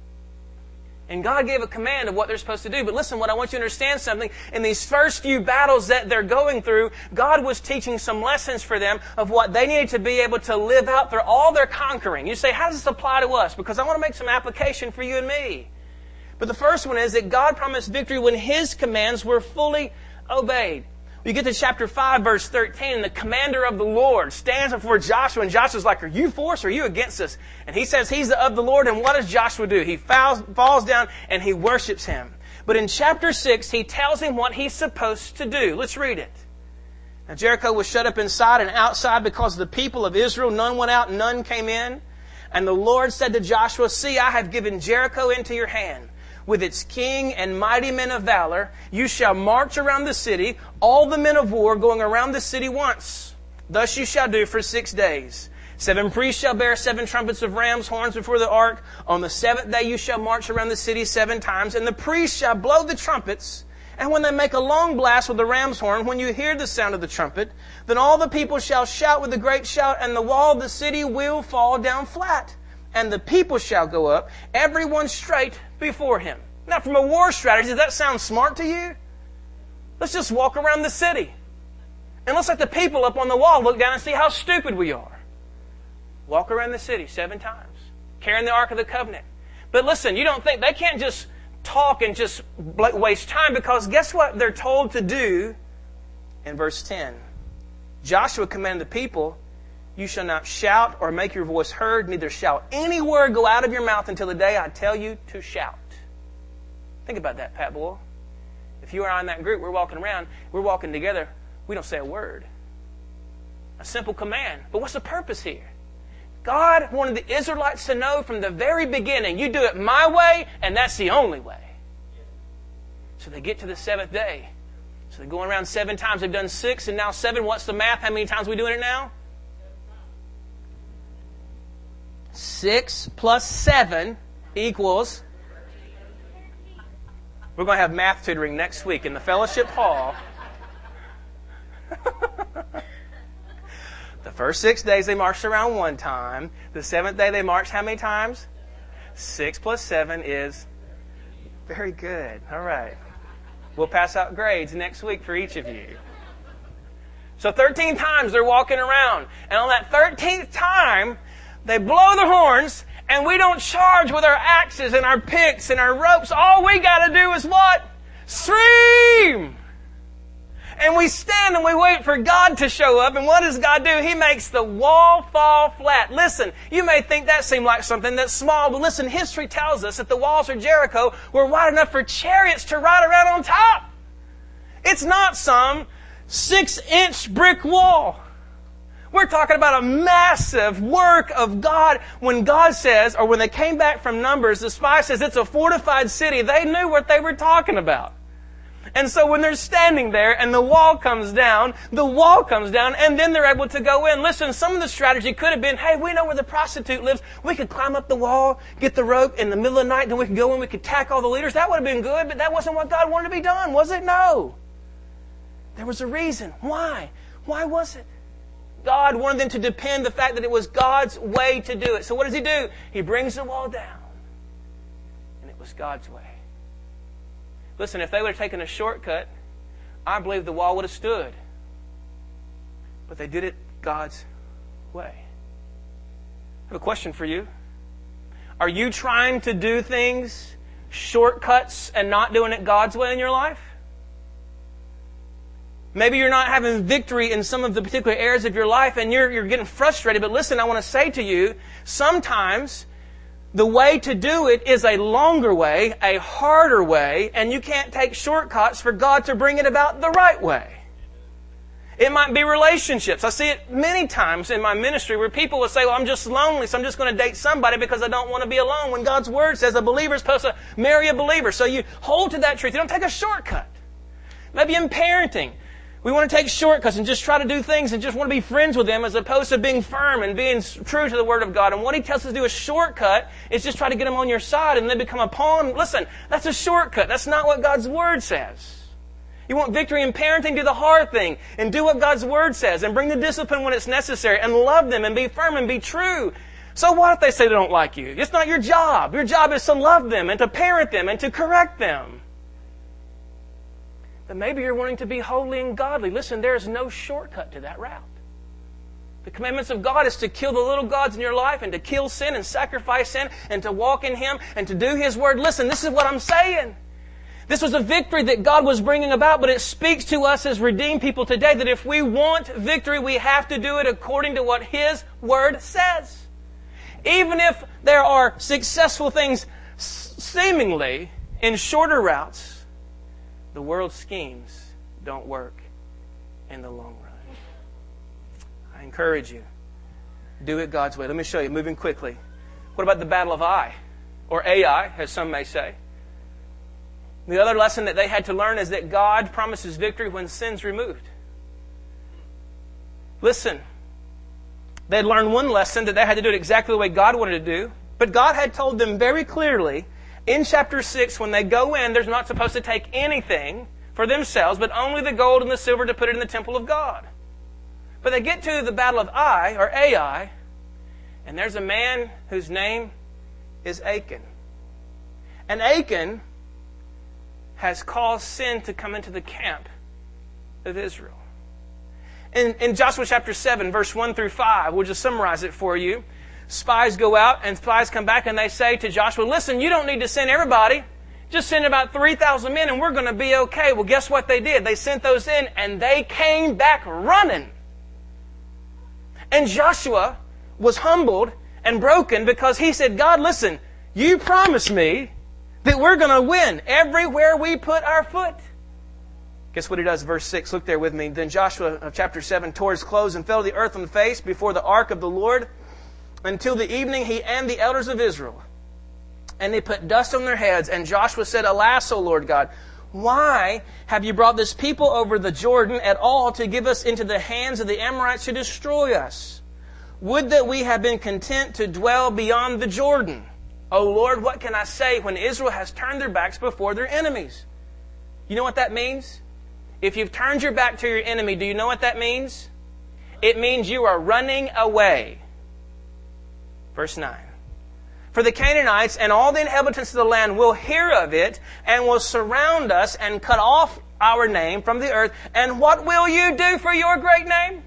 And God gave a command of what they're supposed to do. But listen, what I want you to understand something. In these first few battles that they're going through, God was teaching some lessons for them of what they needed to be able to live out through all their conquering. You say, how does this apply to us? Because I want to make some application for you and me. But the first one is that God promised victory when His commands were fully obeyed. You get to chapter five, verse thirteen, and the commander of the Lord stands before Joshua, and Joshua's like, are you for us or are you against us? And he says he's of the Lord, and what does Joshua do? He falls, falls down and he worships Him. But in chapter six, he tells him what he's supposed to do. Let's read it. Now Jericho was shut up inside and outside because of the people of Israel. None went out, none came in. And the Lord said to Joshua, see, I have given Jericho into your hand, with its king and mighty men of valor. You shall march around the city, all the men of war going around the city once. Thus you shall do for six days. Seven priests shall bear seven trumpets of ram's horns before the ark. On the seventh day you shall march around the city seven times, and the priests shall blow the trumpets. And when they make a long blast with the ram's horn, when you hear the sound of the trumpet, then all the people shall shout with a great shout, and the wall of the city will fall down flat. And the people shall go up, everyone straight before him. Now, from a war strategy, does that sound smart to you? Let's just walk around the city. And let's let the people up on the wall look down and see how stupid we are. Walk around the city seven times, carrying the Ark of the Covenant. But listen, you don't think they can't just talk and just waste time, because guess what they're told to do in verse ten? Joshua commanded the people, you shall not shout or make your voice heard, neither shall any word go out of your mouth until the day I tell you to shout. Think about that, Pat Boyle. If you are in that group, we're walking around, we're walking together. We don't say a word. A simple command. But what's the purpose here? God wanted the Israelites to know from the very beginning, you do it my way, and that's the only way. So they get to the seventh day. So they're going around seven times. They've done six, and now seven. What's the math? How many times are we doing it now? Six plus seven equals... We're going to have math tutoring next week in the fellowship hall. The first six days they marched around one time. The seventh day they marched how many times? Six plus seven is... Very good. All right. We'll pass out grades next week for each of you. So thirteen times they're walking around. And on that thirteenth time, they blow the horns, and we don't charge with our axes and our picks and our ropes. All we got to do is what? Scream! And we stand and we wait for God to show up. And what does God do? He makes the wall fall flat. Listen, you may think that seemed like something that's small, but listen, history tells us that the walls of Jericho were wide enough for chariots to ride around on top. It's not some six-inch brick wall. We're talking about a massive work of God. When God says, or when they came back from Numbers, the spy says it's a fortified city, they knew what they were talking about. And so when they're standing there and the wall comes down, the wall comes down, and then they're able to go in. Listen, some of the strategy could have been, hey, we know where the prostitute lives. We could climb up the wall, get the rope in the middle of the night, then we could go in, we could attack all the leaders. That would have been good, but that wasn't what God wanted to be done, was it? No. There was a reason. Why? Why was it? God wanted them to depend the fact that it was God's way to do it. So what does He do? He brings the wall down. And it was God's way. Listen, if they would have taken a shortcut, I believe the wall would have stood. But they did it God's way. I have a question for you. Are you trying to do things, shortcuts, and not doing it God's way in your life? Maybe you're not having victory in some of the particular areas of your life and you're, you're getting frustrated. But listen, I want to say to you, sometimes the way to do it is a longer way, a harder way, and you can't take shortcuts for God to bring it about the right way. It might be relationships. I see it many times in my ministry where people will say, well, I'm just lonely, so I'm just going to date somebody because I don't want to be alone. When God's Word says a believer is supposed to marry a believer. So you hold to that truth. You don't take a shortcut. Maybe in parenting, we want to take shortcuts and just try to do things and just want to be friends with them as opposed to being firm and being true to the Word of God. And what He tells us to do, a shortcut, is just try to get them on your side and they become a pawn. Listen, that's a shortcut. That's not what God's Word says. You want victory in parenting, do the hard thing and do what God's Word says and bring the discipline when it's necessary and love them and be firm and be true. So what if they say they don't like you? It's not your job. Your job is to love them and to parent them and to correct them. But maybe you're wanting to be holy and godly. Listen, there is no shortcut to that route. The commandments of God is to kill the little gods in your life and to kill sin and sacrifice sin and to walk in Him and to do His Word. Listen, this is what I'm saying. This was a victory that God was bringing about, but it speaks to us as redeemed people today that if we want victory, we have to do it according to what His Word says. Even if there are successful things seemingly in shorter routes, the world's schemes don't work in the long run. I encourage you, do it God's way. Let me show you, moving quickly. What about the battle of Ai, or Ai, as some may say? The other lesson that they had to learn is that God promises victory when sin's removed. Listen, they had learned one lesson, that they had to do it exactly the way God wanted to do, but God had told them very clearly in chapter six, when they go in, they're not supposed to take anything for themselves, but only the gold and the silver to put it in the temple of God. But they get to the battle of Ai, or Ai, and there's a man whose name is Achan. And Achan has caused sin to come into the camp of Israel. In, in Joshua chapter seven, verse one through five, we'll just summarize it for you. Spies go out and spies come back and they say to Joshua, listen, you don't need to send everybody. Just send about three thousand men and we're going to be okay. Well, guess what they did? They sent those in and they came back running. And Joshua was humbled and broken because he said, God, listen, you promised me that we're going to win everywhere we put our foot. Guess what he does? Verse six, look there with me. Then Joshua of chapter seven tore his clothes and fell to the earth on the face before the ark of the Lord until the evening, he and the elders of Israel. And they put dust on their heads. And Joshua said, Alas, O Lord God, why have you brought this people over the Jordan at all to give us into the hands of the Amorites to destroy us? Would that we had been content to dwell beyond the Jordan. O Lord, what can I say when Israel has turned their backs before their enemies? You know what that means? If you've turned your back to your enemy, do you know what that means? It means you are running away. Verse nine. For the Canaanites and all the inhabitants of the land will hear of it and will surround us and cut off our name from the earth. And what will you do for your great name?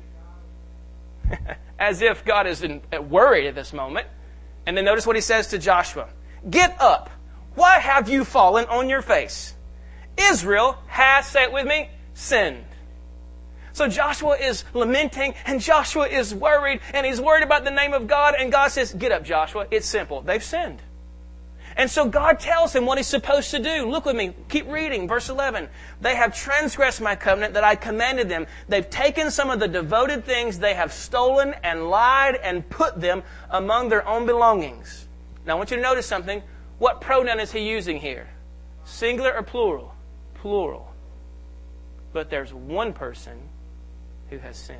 As if God is in, worried at this moment. And then notice what he says to Joshua. Get up. Why have you fallen on your face? Israel has, say it with me, sinned. So Joshua is lamenting and Joshua is worried and he's worried about the name of God, and God says, get up, Joshua. It's simple. They've sinned. And so God tells him what he's supposed to do. Look with me. Keep reading. Verse eleven. They have transgressed my covenant that I commanded them. They've taken some of the devoted things they have stolen and lied and put them among their own belongings. Now I want you to notice something. What pronoun is he using here? Singular or plural? Plural. But there's one person who has sinned.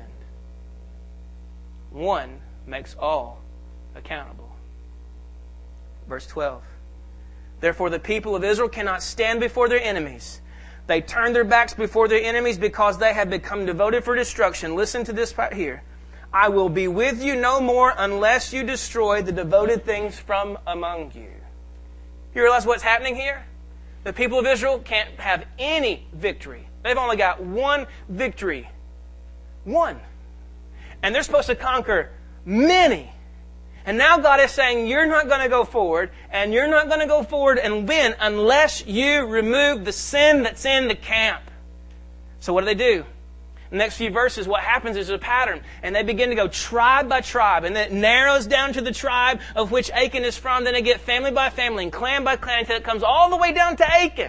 One makes all accountable. Verse twelve. Therefore the people of Israel cannot stand before their enemies. They turn their backs before their enemies because they have become devoted for destruction. Listen to this part here. I will be with you no more unless you destroy the devoted things from among you. You realize what's happening here? The people of Israel can't have any victory. They've only got one victory. One. And they're supposed to conquer many. And now God is saying, you're not going to go forward, and you're not going to go forward and win unless you remove the sin that's in the camp. So what do they do? The next few verses, what happens is a pattern. And they begin to go tribe by tribe. And then it narrows down to the tribe of which Achan is from. Then they get family by family and clan by clan until it comes all the way down to Achan.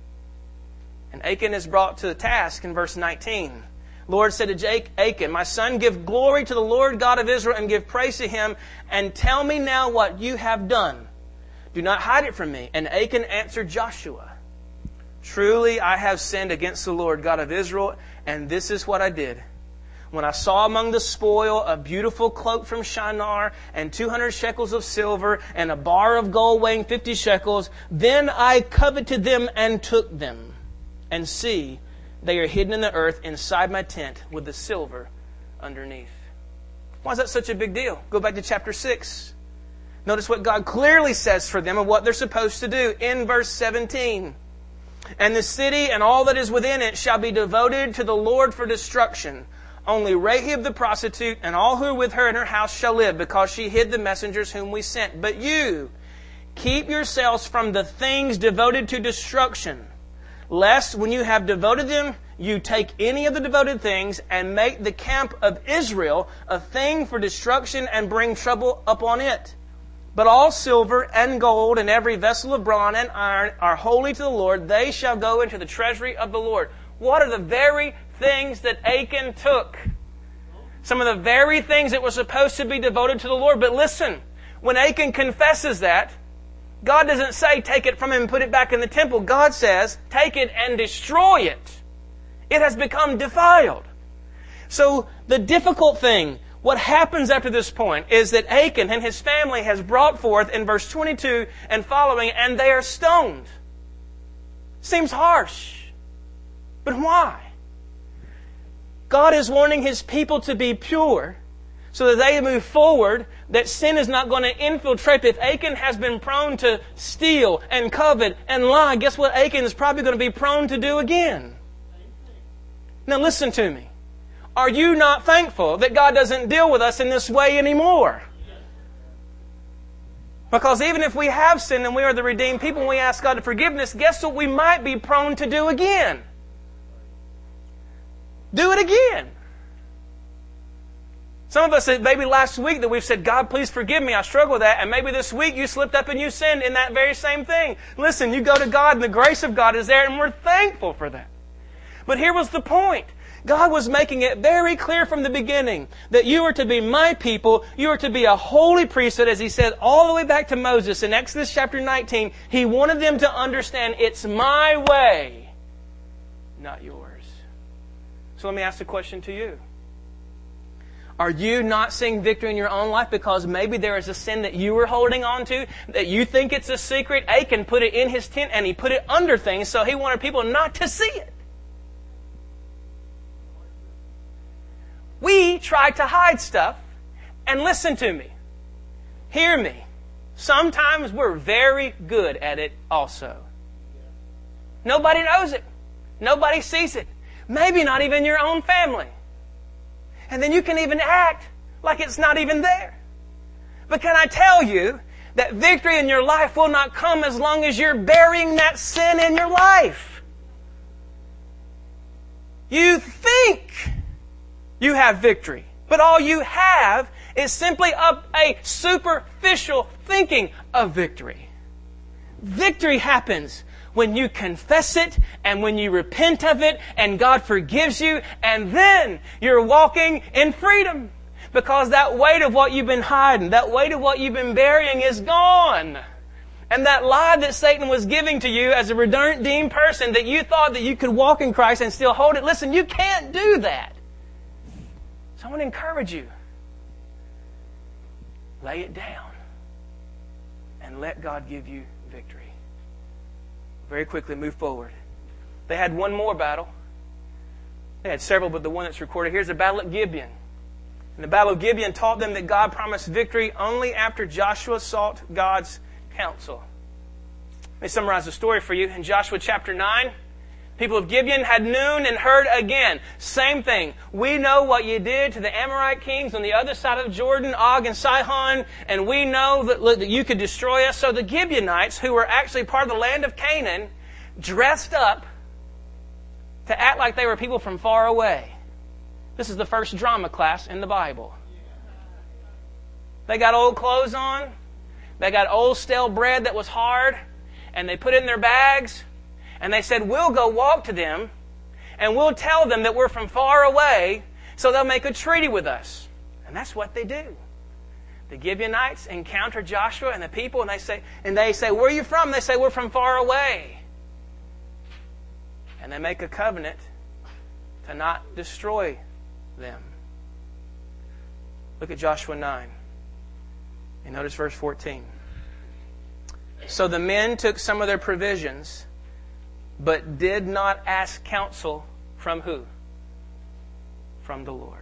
And Achan is brought to the task in verse nineteen. The Lord said to Achan, my son, give glory to the Lord God of Israel and give praise to Him, and tell me now what you have done. Do not hide it from me. And Achan answered Joshua, truly I have sinned against the Lord God of Israel, and this is what I did. When I saw among the spoil a beautiful cloak from Shinar, and two hundred shekels of silver, and a bar of gold weighing fifty shekels, then I coveted them and took them. And see, they are hidden in the earth inside my tent with the silver underneath. Why is that such a big deal? Go back to chapter six. Notice what God clearly says for them and what they're supposed to do in verse seventeen. And the city and all that is within it shall be devoted to the Lord for destruction. Only Rahab the prostitute and all who are with her in her house shall live, because she hid the messengers whom we sent. But you, keep yourselves from the things devoted to destruction, lest when you have devoted them, you take any of the devoted things and make the camp of Israel a thing for destruction and bring trouble upon it. But all silver and gold and every vessel of bronze and iron are holy to the Lord. They shall go into the treasury of the Lord. What are the very things that Achan took? Some of the very things that were supposed to be devoted to the Lord. But listen, when Achan confesses that, God doesn't say take it from him and put it back in the temple. God says take it and destroy it. It has become defiled. So the difficult thing, what happens after this point, is that Achan and his family has brought forth in verse twenty-two and following, and they are stoned. Seems harsh. But why? God is wanting His people to be pure so that they move forward, that sin is not going to infiltrate. If Achan has been prone to steal and covet and lie, guess what Achan is probably going to be prone to do again? Now listen to me. Are you not thankful that God doesn't deal with us in this way anymore? Because even if we have sinned and we are the redeemed people and we ask God for forgiveness, guess what we might be prone to do again? Do it again. Some of us said maybe last week that we've said, God, please forgive me. I struggle with that. And maybe this week you slipped up and you sinned in that very same thing. Listen, you go to God and the grace of God is there, and we're thankful for that. But here was the point. God was making it very clear from the beginning that you are to be my people, you are to be a holy priesthood, as He said all the way back to Moses in Exodus chapter nineteen. He wanted them to understand it's my way, not yours. So let me ask the question to you. Are you not seeing victory in your own life because maybe there is a sin that you were holding on to, that you think it's a secret? Achan put it in his tent and he put it under things, so he wanted people not to see it. We try to hide stuff, and listen to me. Hear me. Sometimes we're very good at it also. Nobody knows it. Nobody sees it. Maybe not even your own family. And then you can even act like it's not even there. But can I tell you that victory in your life will not come as long as you're burying that sin in your life? You think you have victory, but all you have is simply a, a superficial thinking of victory. Victory happens when you confess it and when you repent of it and God forgives you, and then you're walking in freedom because that weight of what you've been hiding, that weight of what you've been burying is gone. And that lie that Satan was giving to you as a redeemed person, that you thought that you could walk in Christ and still hold it, listen, you can't do that. So I want to encourage you. Lay it down and let God give you victory. Very quickly move forward. They had one more battle. They had several, but the one that's recorded here is the battle at Gibeon. And the battle of Gibeon taught them that God promised victory only after Joshua sought God's counsel. Let me summarize the story for you. In Joshua chapter nine, people of Gibeon had known and heard again. Same thing. We know what you did to the Amorite kings on the other side of Jordan, Og and Sihon, and we know that, look, that you could destroy us. So the Gibeonites, who were actually part of the land of Canaan, dressed up to act like they were people from far away. This is the first drama class in the Bible. They got old clothes on. They got old stale bread that was hard, and they put it in their bags. And they said, we'll go walk to them and we'll tell them that we're from far away so they'll make a treaty with us. And that's what they do. The Gibeonites encounter Joshua and the people and they say, and they say, where are you from? They say, we're from far away. And they make a covenant to not destroy them. Look at Joshua nine. And notice verse fourteen. So the men took some of their provisions, but did not ask counsel from who? From the Lord.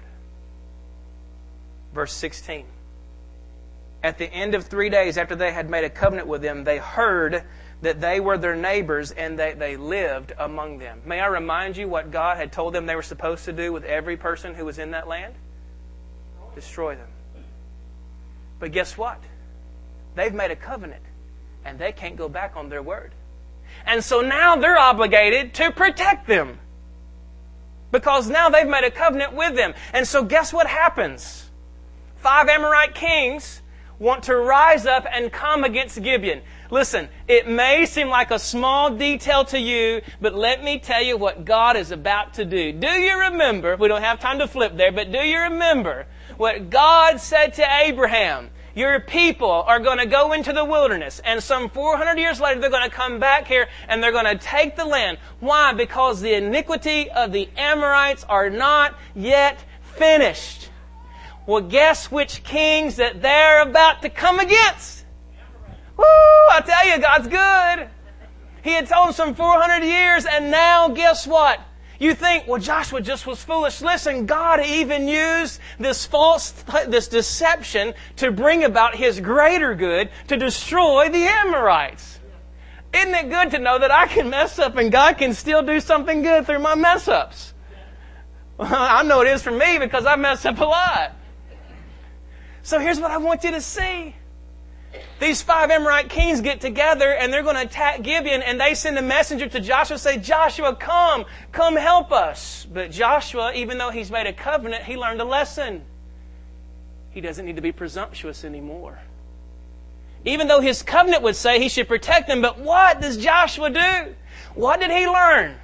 Verse sixteen. At the end of three days after they had made a covenant with them, they heard that they were their neighbors and that they lived among them. May I remind you what God had told them they were supposed to do with every person who was in that land? Destroy them. But guess what? They've made a covenant and they can't go back on their word. And so now they're obligated to protect them. Because now they've made a covenant with them. And so guess what happens? Five Amorite kings want to rise up and come against Gibeon. Listen, it may seem like a small detail to you, but let me tell you what God is about to do. Do you remember, we don't have time to flip there, but do you remember what God said to Abraham? Your people are going to go into the wilderness, and some four hundred years later they're going to come back here and they're going to take the land. Why? Because the iniquity of the Amorites are not yet finished. Well, guess which kings that they're about to come against? Woo! I tell you, God's good. He had told them some four hundred years, and now guess what? You think, well, Joshua just was foolish. Listen, God even used this false, this deception to bring about His greater good to destroy the Amorites. Isn't it good to know that I can mess up and God can still do something good through my mess ups? Well, I know it is for me because I mess up a lot. So here's what I want you to see. These five Amorite kings get together and they're going to attack Gibeon, and they send a messenger to Joshua and say, Joshua, come, come help us. But Joshua, even though he's made a covenant, he learned a lesson. He doesn't need to be presumptuous anymore. Even though his covenant would say he should protect them, but what does Joshua do? What did he learn?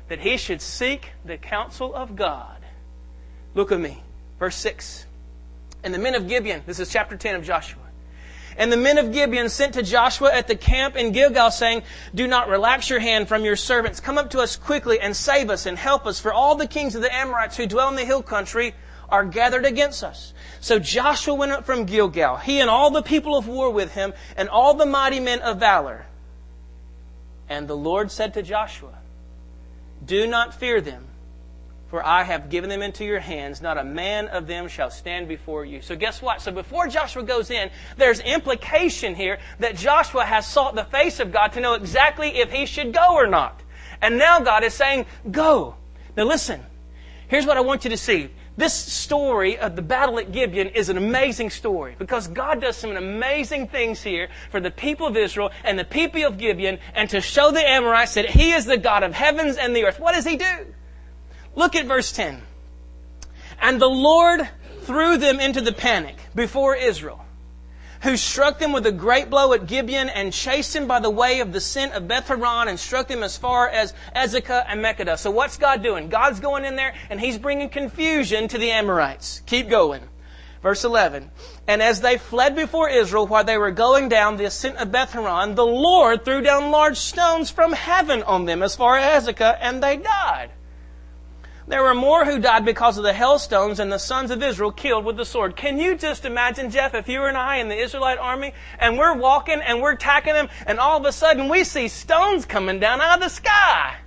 that he should seek the counsel of God. Look at me. Verse six. And the men of Gibeon, this is chapter ten of Joshua. And the men of Gibeon sent to Joshua at the camp in Gilgal, saying, do not relax your hand from your servants. Come up to us quickly and save us and help us, for all the kings of the Amorites who dwell in the hill country are gathered against us. So Joshua went up from Gilgal, he and all the people of war with him, and all the mighty men of valor. And the Lord said to Joshua, do not fear them, for I have given them into your hands. Not a man of them shall stand before you. So guess what? So before Joshua goes in, there's implication here that Joshua has sought the face of God to know exactly if he should go or not. And now God is saying, go. Now listen, here's what I want you to see. This story of the battle at Gibeon is an amazing story because God does some amazing things here for the people of Israel and the people of Gibeon, and to show the Amorites that He is the God of heavens and the earth. What does He do? Look at verse ten. And the Lord threw them into the panic before Israel, who struck them with a great blow at Gibeon and chased them by the way of the sin of Beth-horon and struck them as far as Azekah and Makkedah. So what's God doing? God's going in there and He's bringing confusion to the Amorites. Keep going. Verse eleven. And as they fled before Israel while they were going down the ascent of Beth-horon, the Lord threw down large stones from heaven on them as far as Azekah, and they died. There were more who died because of the hailstones and the sons of Israel killed with the sword. Can you just imagine, Jeff, if you and I in the Israelite army and we're walking and we're attacking them and all of a sudden we see stones coming down out of the sky?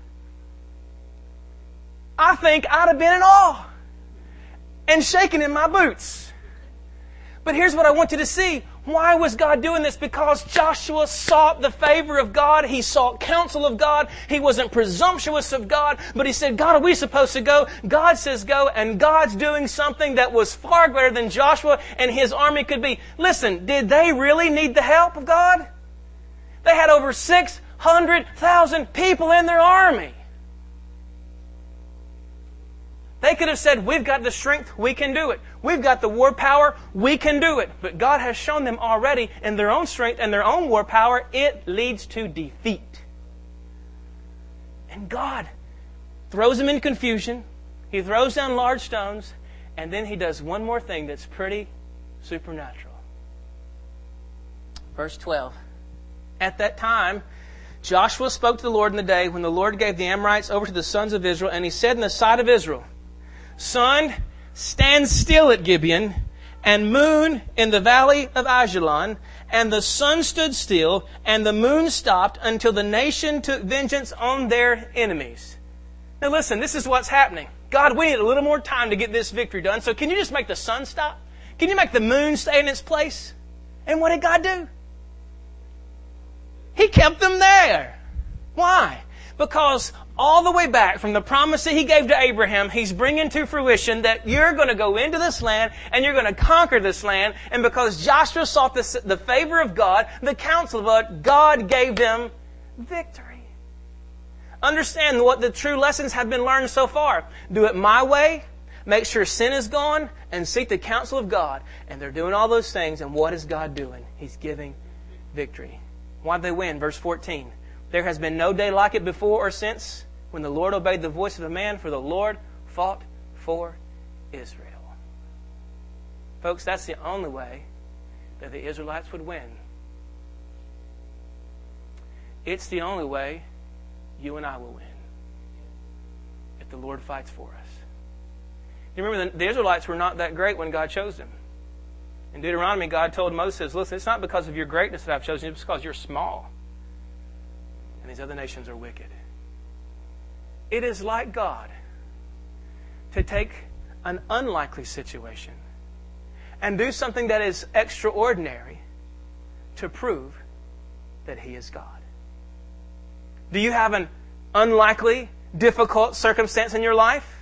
I think I'd have been in awe and shaking in my boots. But here's what I want you to see. Why was God doing this? Because Joshua sought the favor of God. He sought counsel of God. He wasn't presumptuous of God, but he said, God, are we supposed to go? God says go, and God's doing something that was far greater than Joshua and his army could be. Listen, did they really need the help of God? They had over six hundred thousand people in their army. They could have said, we've got the strength, we can do it. We've got the war power, we can do it. But God has shown them already in their own strength and their own war power, it leads to defeat. And God throws them in confusion. He throws down large stones. And then He does one more thing that's pretty supernatural. Verse twelve. At that time, Joshua spoke to the Lord in the day when the Lord gave the Amorites over to the sons of Israel. And He said in the sight of Israel, Sun, stand still at Gibeon, and moon in the valley of Ajalon. And the sun stood still, and the moon stopped until the nation took vengeance on their enemies. Now listen, this is what's happening. God, we need a little more time to get this victory done. So can you just make the sun stop? Can you make the moon stay in its place? And what did God do? He kept them there. Why? Because all the way back from the promise that He gave to Abraham, He's bringing to fruition that you're going to go into this land and you're going to conquer this land. And because Joshua sought the, the favor of God, the counsel of God, God gave them victory. Understand what the true lessons have been learned so far. Do it my way, make sure sin is gone, and seek the counsel of God. And they're doing all those things, and what is God doing? He's giving victory. Why'd they win? Verse fourteen. There has been no day like it before or since when the Lord obeyed the voice of a man, for the Lord fought for Israel. Folks, that's the only way that the Israelites would win. It's the only way you and I will win. If the Lord fights for us. You remember the Israelites were not that great when God chose them. In Deuteronomy, God told Moses, listen, it's not because of your greatness that I've chosen you, it's because you're small. And these other nations are wicked. It is like God to take an unlikely situation and do something that is extraordinary to prove that He is God. Do you have an unlikely, difficult circumstance in your life?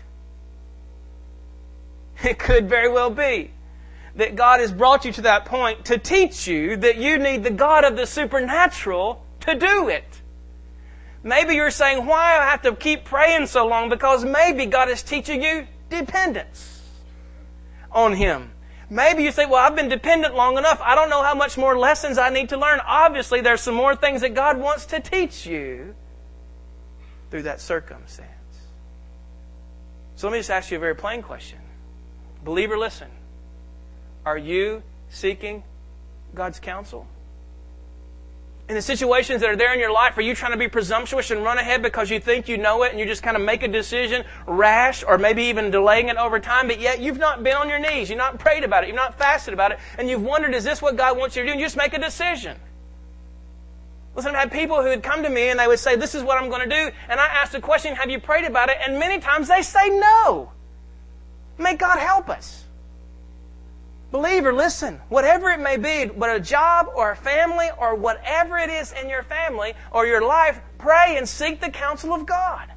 It could very well be that God has brought you to that point to teach you that you need the God of the supernatural to do it. Maybe you're saying, why do I have to keep praying so long? Because maybe God is teaching you dependence on Him. Maybe you say, well, I've been dependent long enough. I don't know how much more lessons I need to learn. Obviously, there's some more things that God wants to teach you through that circumstance. So let me just ask you a very plain question. Believer, listen. Are you seeking God's counsel? In the situations that are there in your life, are you trying to be presumptuous and run ahead because you think you know it and you just kind of make a decision rash or maybe even delaying it over time, but yet you've not been on your knees, you've not prayed about it, you've not fasted about it, and you've wondered, is this what God wants you to do? And you just make a decision. Listen, I've had people who would come to me and they would say, this is what I'm going to do. And I asked the question, have you prayed about it? And many times they say no. May God help us. Believer, listen, whatever it may be, but a job or a family or whatever it is in your family or your life, pray and seek the counsel of God.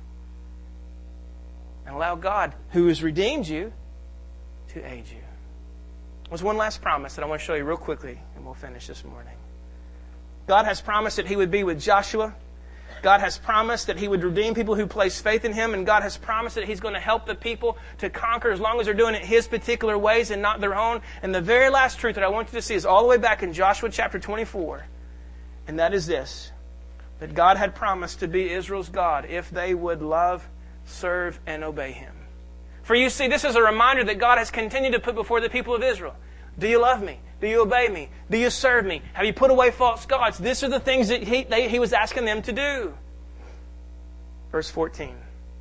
And allow God, who has redeemed you, to aid you. There's one last promise that I want to show you real quickly, and we'll finish this morning. God has promised that He would be with Joshua. God has promised that He would redeem people who place faith in Him, and God has promised that He's going to help the people to conquer as long as they're doing it His particular ways and not their own. And the very last truth that I want you to see is all the way back in Joshua chapter twenty-four. And that is this, that God had promised to be Israel's God if they would love, serve, and obey Him. For you see, this is a reminder that God has continued to put before the people of Israel. Do you love me? Do you obey me? Do you serve me? Have you put away false gods? These are the things that he, they, he was asking them to do. Verse fourteen.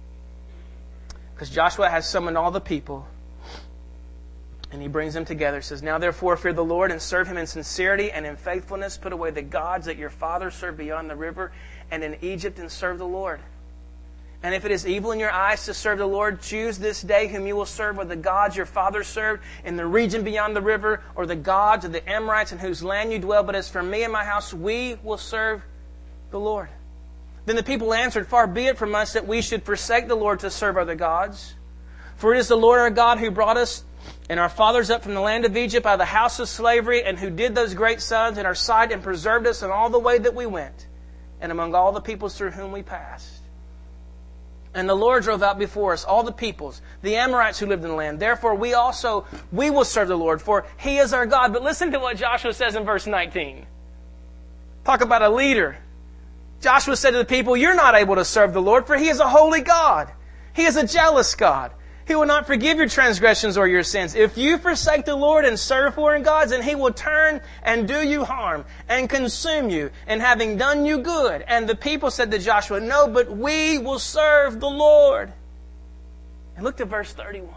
Because Joshua has summoned all the people, and he brings them together. He says, now therefore fear the Lord and serve Him in sincerity and in faithfulness. Put away the gods that your fathers served beyond the river and in Egypt, and serve the Lord. And if it is evil in your eyes to serve the Lord, choose this day whom you will serve, whether the gods your fathers served in the region beyond the river, or the gods of the Amorites in whose land you dwell. But as for me and my house, we will serve the Lord. Then the people answered, far be it from us that we should forsake the Lord to serve other gods. For it is the Lord our God who brought us and our fathers up from the land of Egypt out of the house of slavery, and who did those great signs in our sight, and preserved us in all the way that we went, and among all the peoples through whom we passed. And the Lord drove out before us all the peoples, the Amorites who lived in the land. Therefore we also, we will serve the Lord, for He is our God. But listen to what Joshua says in verse nineteen. Talk about a leader. Joshua said to the people, you're not able to serve the Lord, for He is a holy God. He is a jealous God. He will not forgive your transgressions or your sins. If you forsake the Lord and serve foreign gods, then He will turn and do you harm and consume you, and having done you good. And the people said to Joshua, no, but we will serve the Lord. And look to verse thirty-one.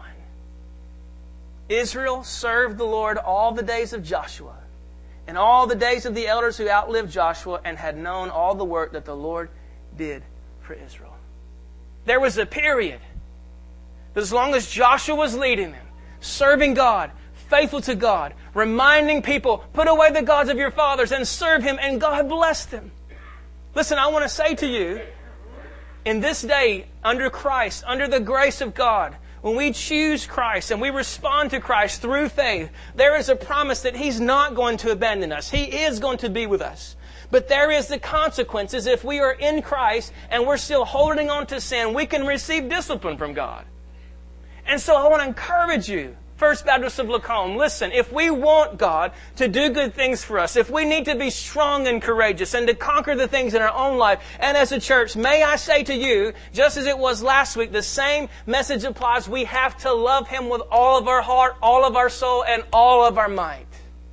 Israel served the Lord all the days of Joshua and all the days of the elders who outlived Joshua, and had known all the work that the Lord did for Israel. There was a period that as long as Joshua was leading them, serving God, faithful to God, reminding people, put away the gods of your fathers and serve Him, and God blessed them. Listen, I want to say to you, in this day, under Christ, under the grace of God, when we choose Christ and we respond to Christ through faith, there is a promise that He's not going to abandon us. He is going to be with us. But there is the consequences. If we are in Christ and we're still holding on to sin, we can receive discipline from God. And so I want to encourage you, First Baptist of Lacombe, listen, if we want God to do good things for us, if we need to be strong and courageous and to conquer the things in our own life and as a church, may I say to you, just as it was last week, the same message applies. We have to love Him with all of our heart, all of our soul, and all of our might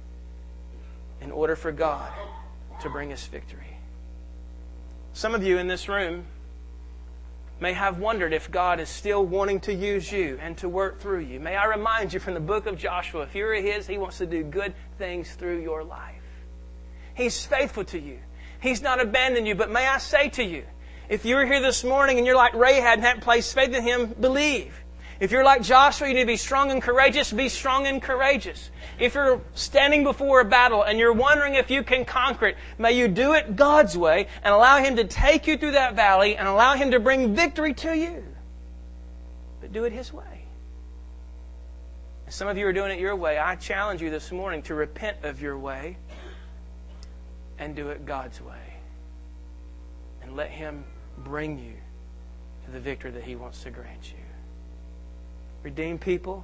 in order for God to bring us victory. Some of you in this room may have wondered if God is still wanting to use you and to work through you. May I remind you from the book of Joshua, if you're His, He wants to do good things through your life. He's faithful to you. He's not abandoned you. But may I say to you, if you're here this morning and you're like Rahab and haven't placed faith in Him, believe. If you're like Joshua, you need to be strong and courageous, be strong and courageous. If you're standing before a battle and you're wondering if you can conquer it, may you do it God's way and allow Him to take you through that valley and allow Him to bring victory to you. But do it His way. And some of you are doing it your way. I challenge you this morning to repent of your way and do it God's way. And let Him bring you to the victory that He wants to grant you. Redeemed people,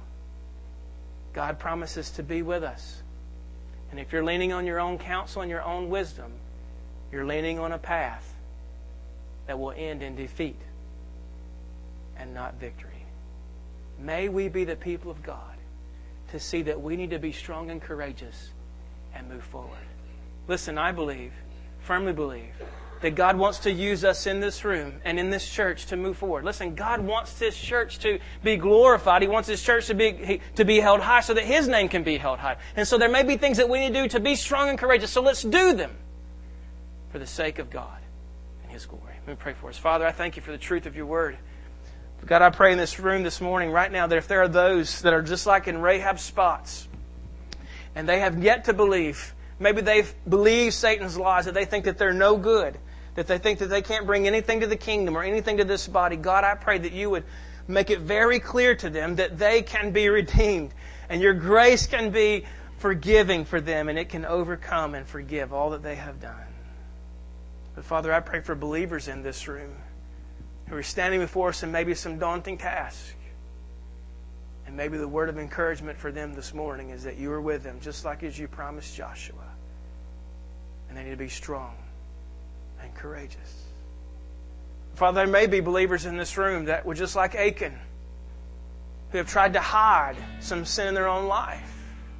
God promises to be with us. And if you're leaning on your own counsel and your own wisdom, you're leaning on a path that will end in defeat and not victory. May we be the people of God to see that we need to be strong and courageous and move forward. Listen, I believe, firmly believe, that God wants to use us in this room and in this church to move forward. Listen, God wants this church to be glorified. He wants this church to be to be held high so that His name can be held high. And so there may be things that we need to do to be strong and courageous. So let's do them for the sake of God and His glory. Let me pray for us. Father, I thank You for the truth of Your Word. God, I pray in this room this morning, right now, that if there are those that are just like in Rahab's spots, and they have yet to believe, maybe they've believed Satan's lies, that they think that they're no good, that they think that they can't bring anything to the kingdom or anything to this body. God, I pray that You would make it very clear to them that they can be redeemed and Your grace can be forgiving for them and it can overcome and forgive all that they have done. But Father, I pray for believers in this room who are standing before us in maybe some daunting task. And maybe the word of encouragement for them this morning is that You are with them, just like as You promised Joshua. And they need to be strong and courageous. Father, there may be believers in this room that were just like Achan, who have tried to hide some sin in their own life.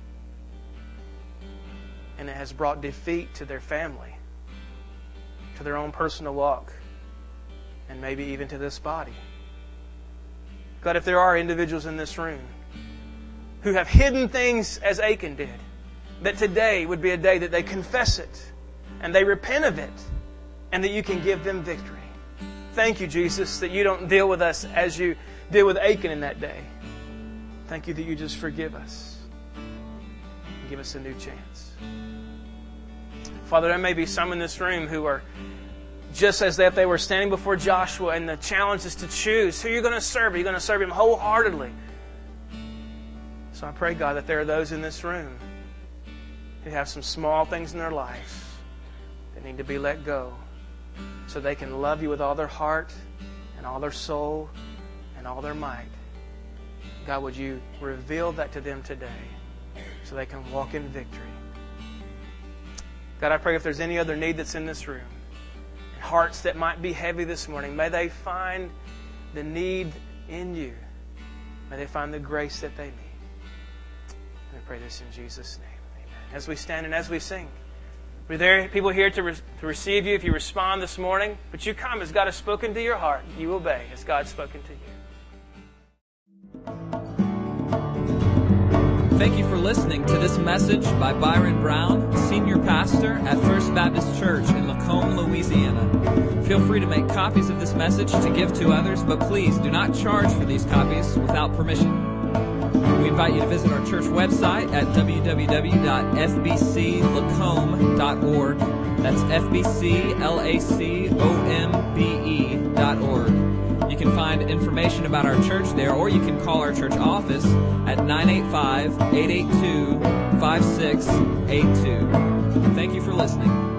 And it has brought defeat to their family, to their own personal walk, and maybe even to this body. God, if there are individuals in this room who have hidden things as Achan did, that today would be a day that they confess it and they repent of it, and that You can give them victory. Thank You, Jesus, that You don't deal with us as You deal with Achan in that day. Thank You that You just forgive us and give us a new chance. Father, there may be some in this room who are just as if they were standing before Joshua, and the challenge is to choose who you're going to serve. Are you going to serve Him wholeheartedly? So I pray, God, that there are those in this room who have some small things in their lives that need to be let go, so they can love You with all their heart and all their soul and all their might. God, would You reveal that to them today so they can walk in victory. God, I pray if there's any other need that's in this room, hearts that might be heavy this morning, may they find the need in You. May they find the grace that they need. And I pray this in Jesus' name. Amen. As we stand and as we sing, are there people here to, re- to receive You if you respond this morning? But you come as God has spoken to your heart. You obey as God has spoken to you. Thank you for listening to this message by Byron Brown, Senior Pastor at First Baptist Church in Lacombe, Louisiana. Feel free to make copies of this message to give to others, but please do not charge for these copies without permission. We invite you to visit our church website at w w w dot f b c lacombe dot org. That's F B C L A C O M B E dot org. You can find information about our church there, or you can call our church office at nine eight five, eight eight two, five six eight two. Thank you for listening.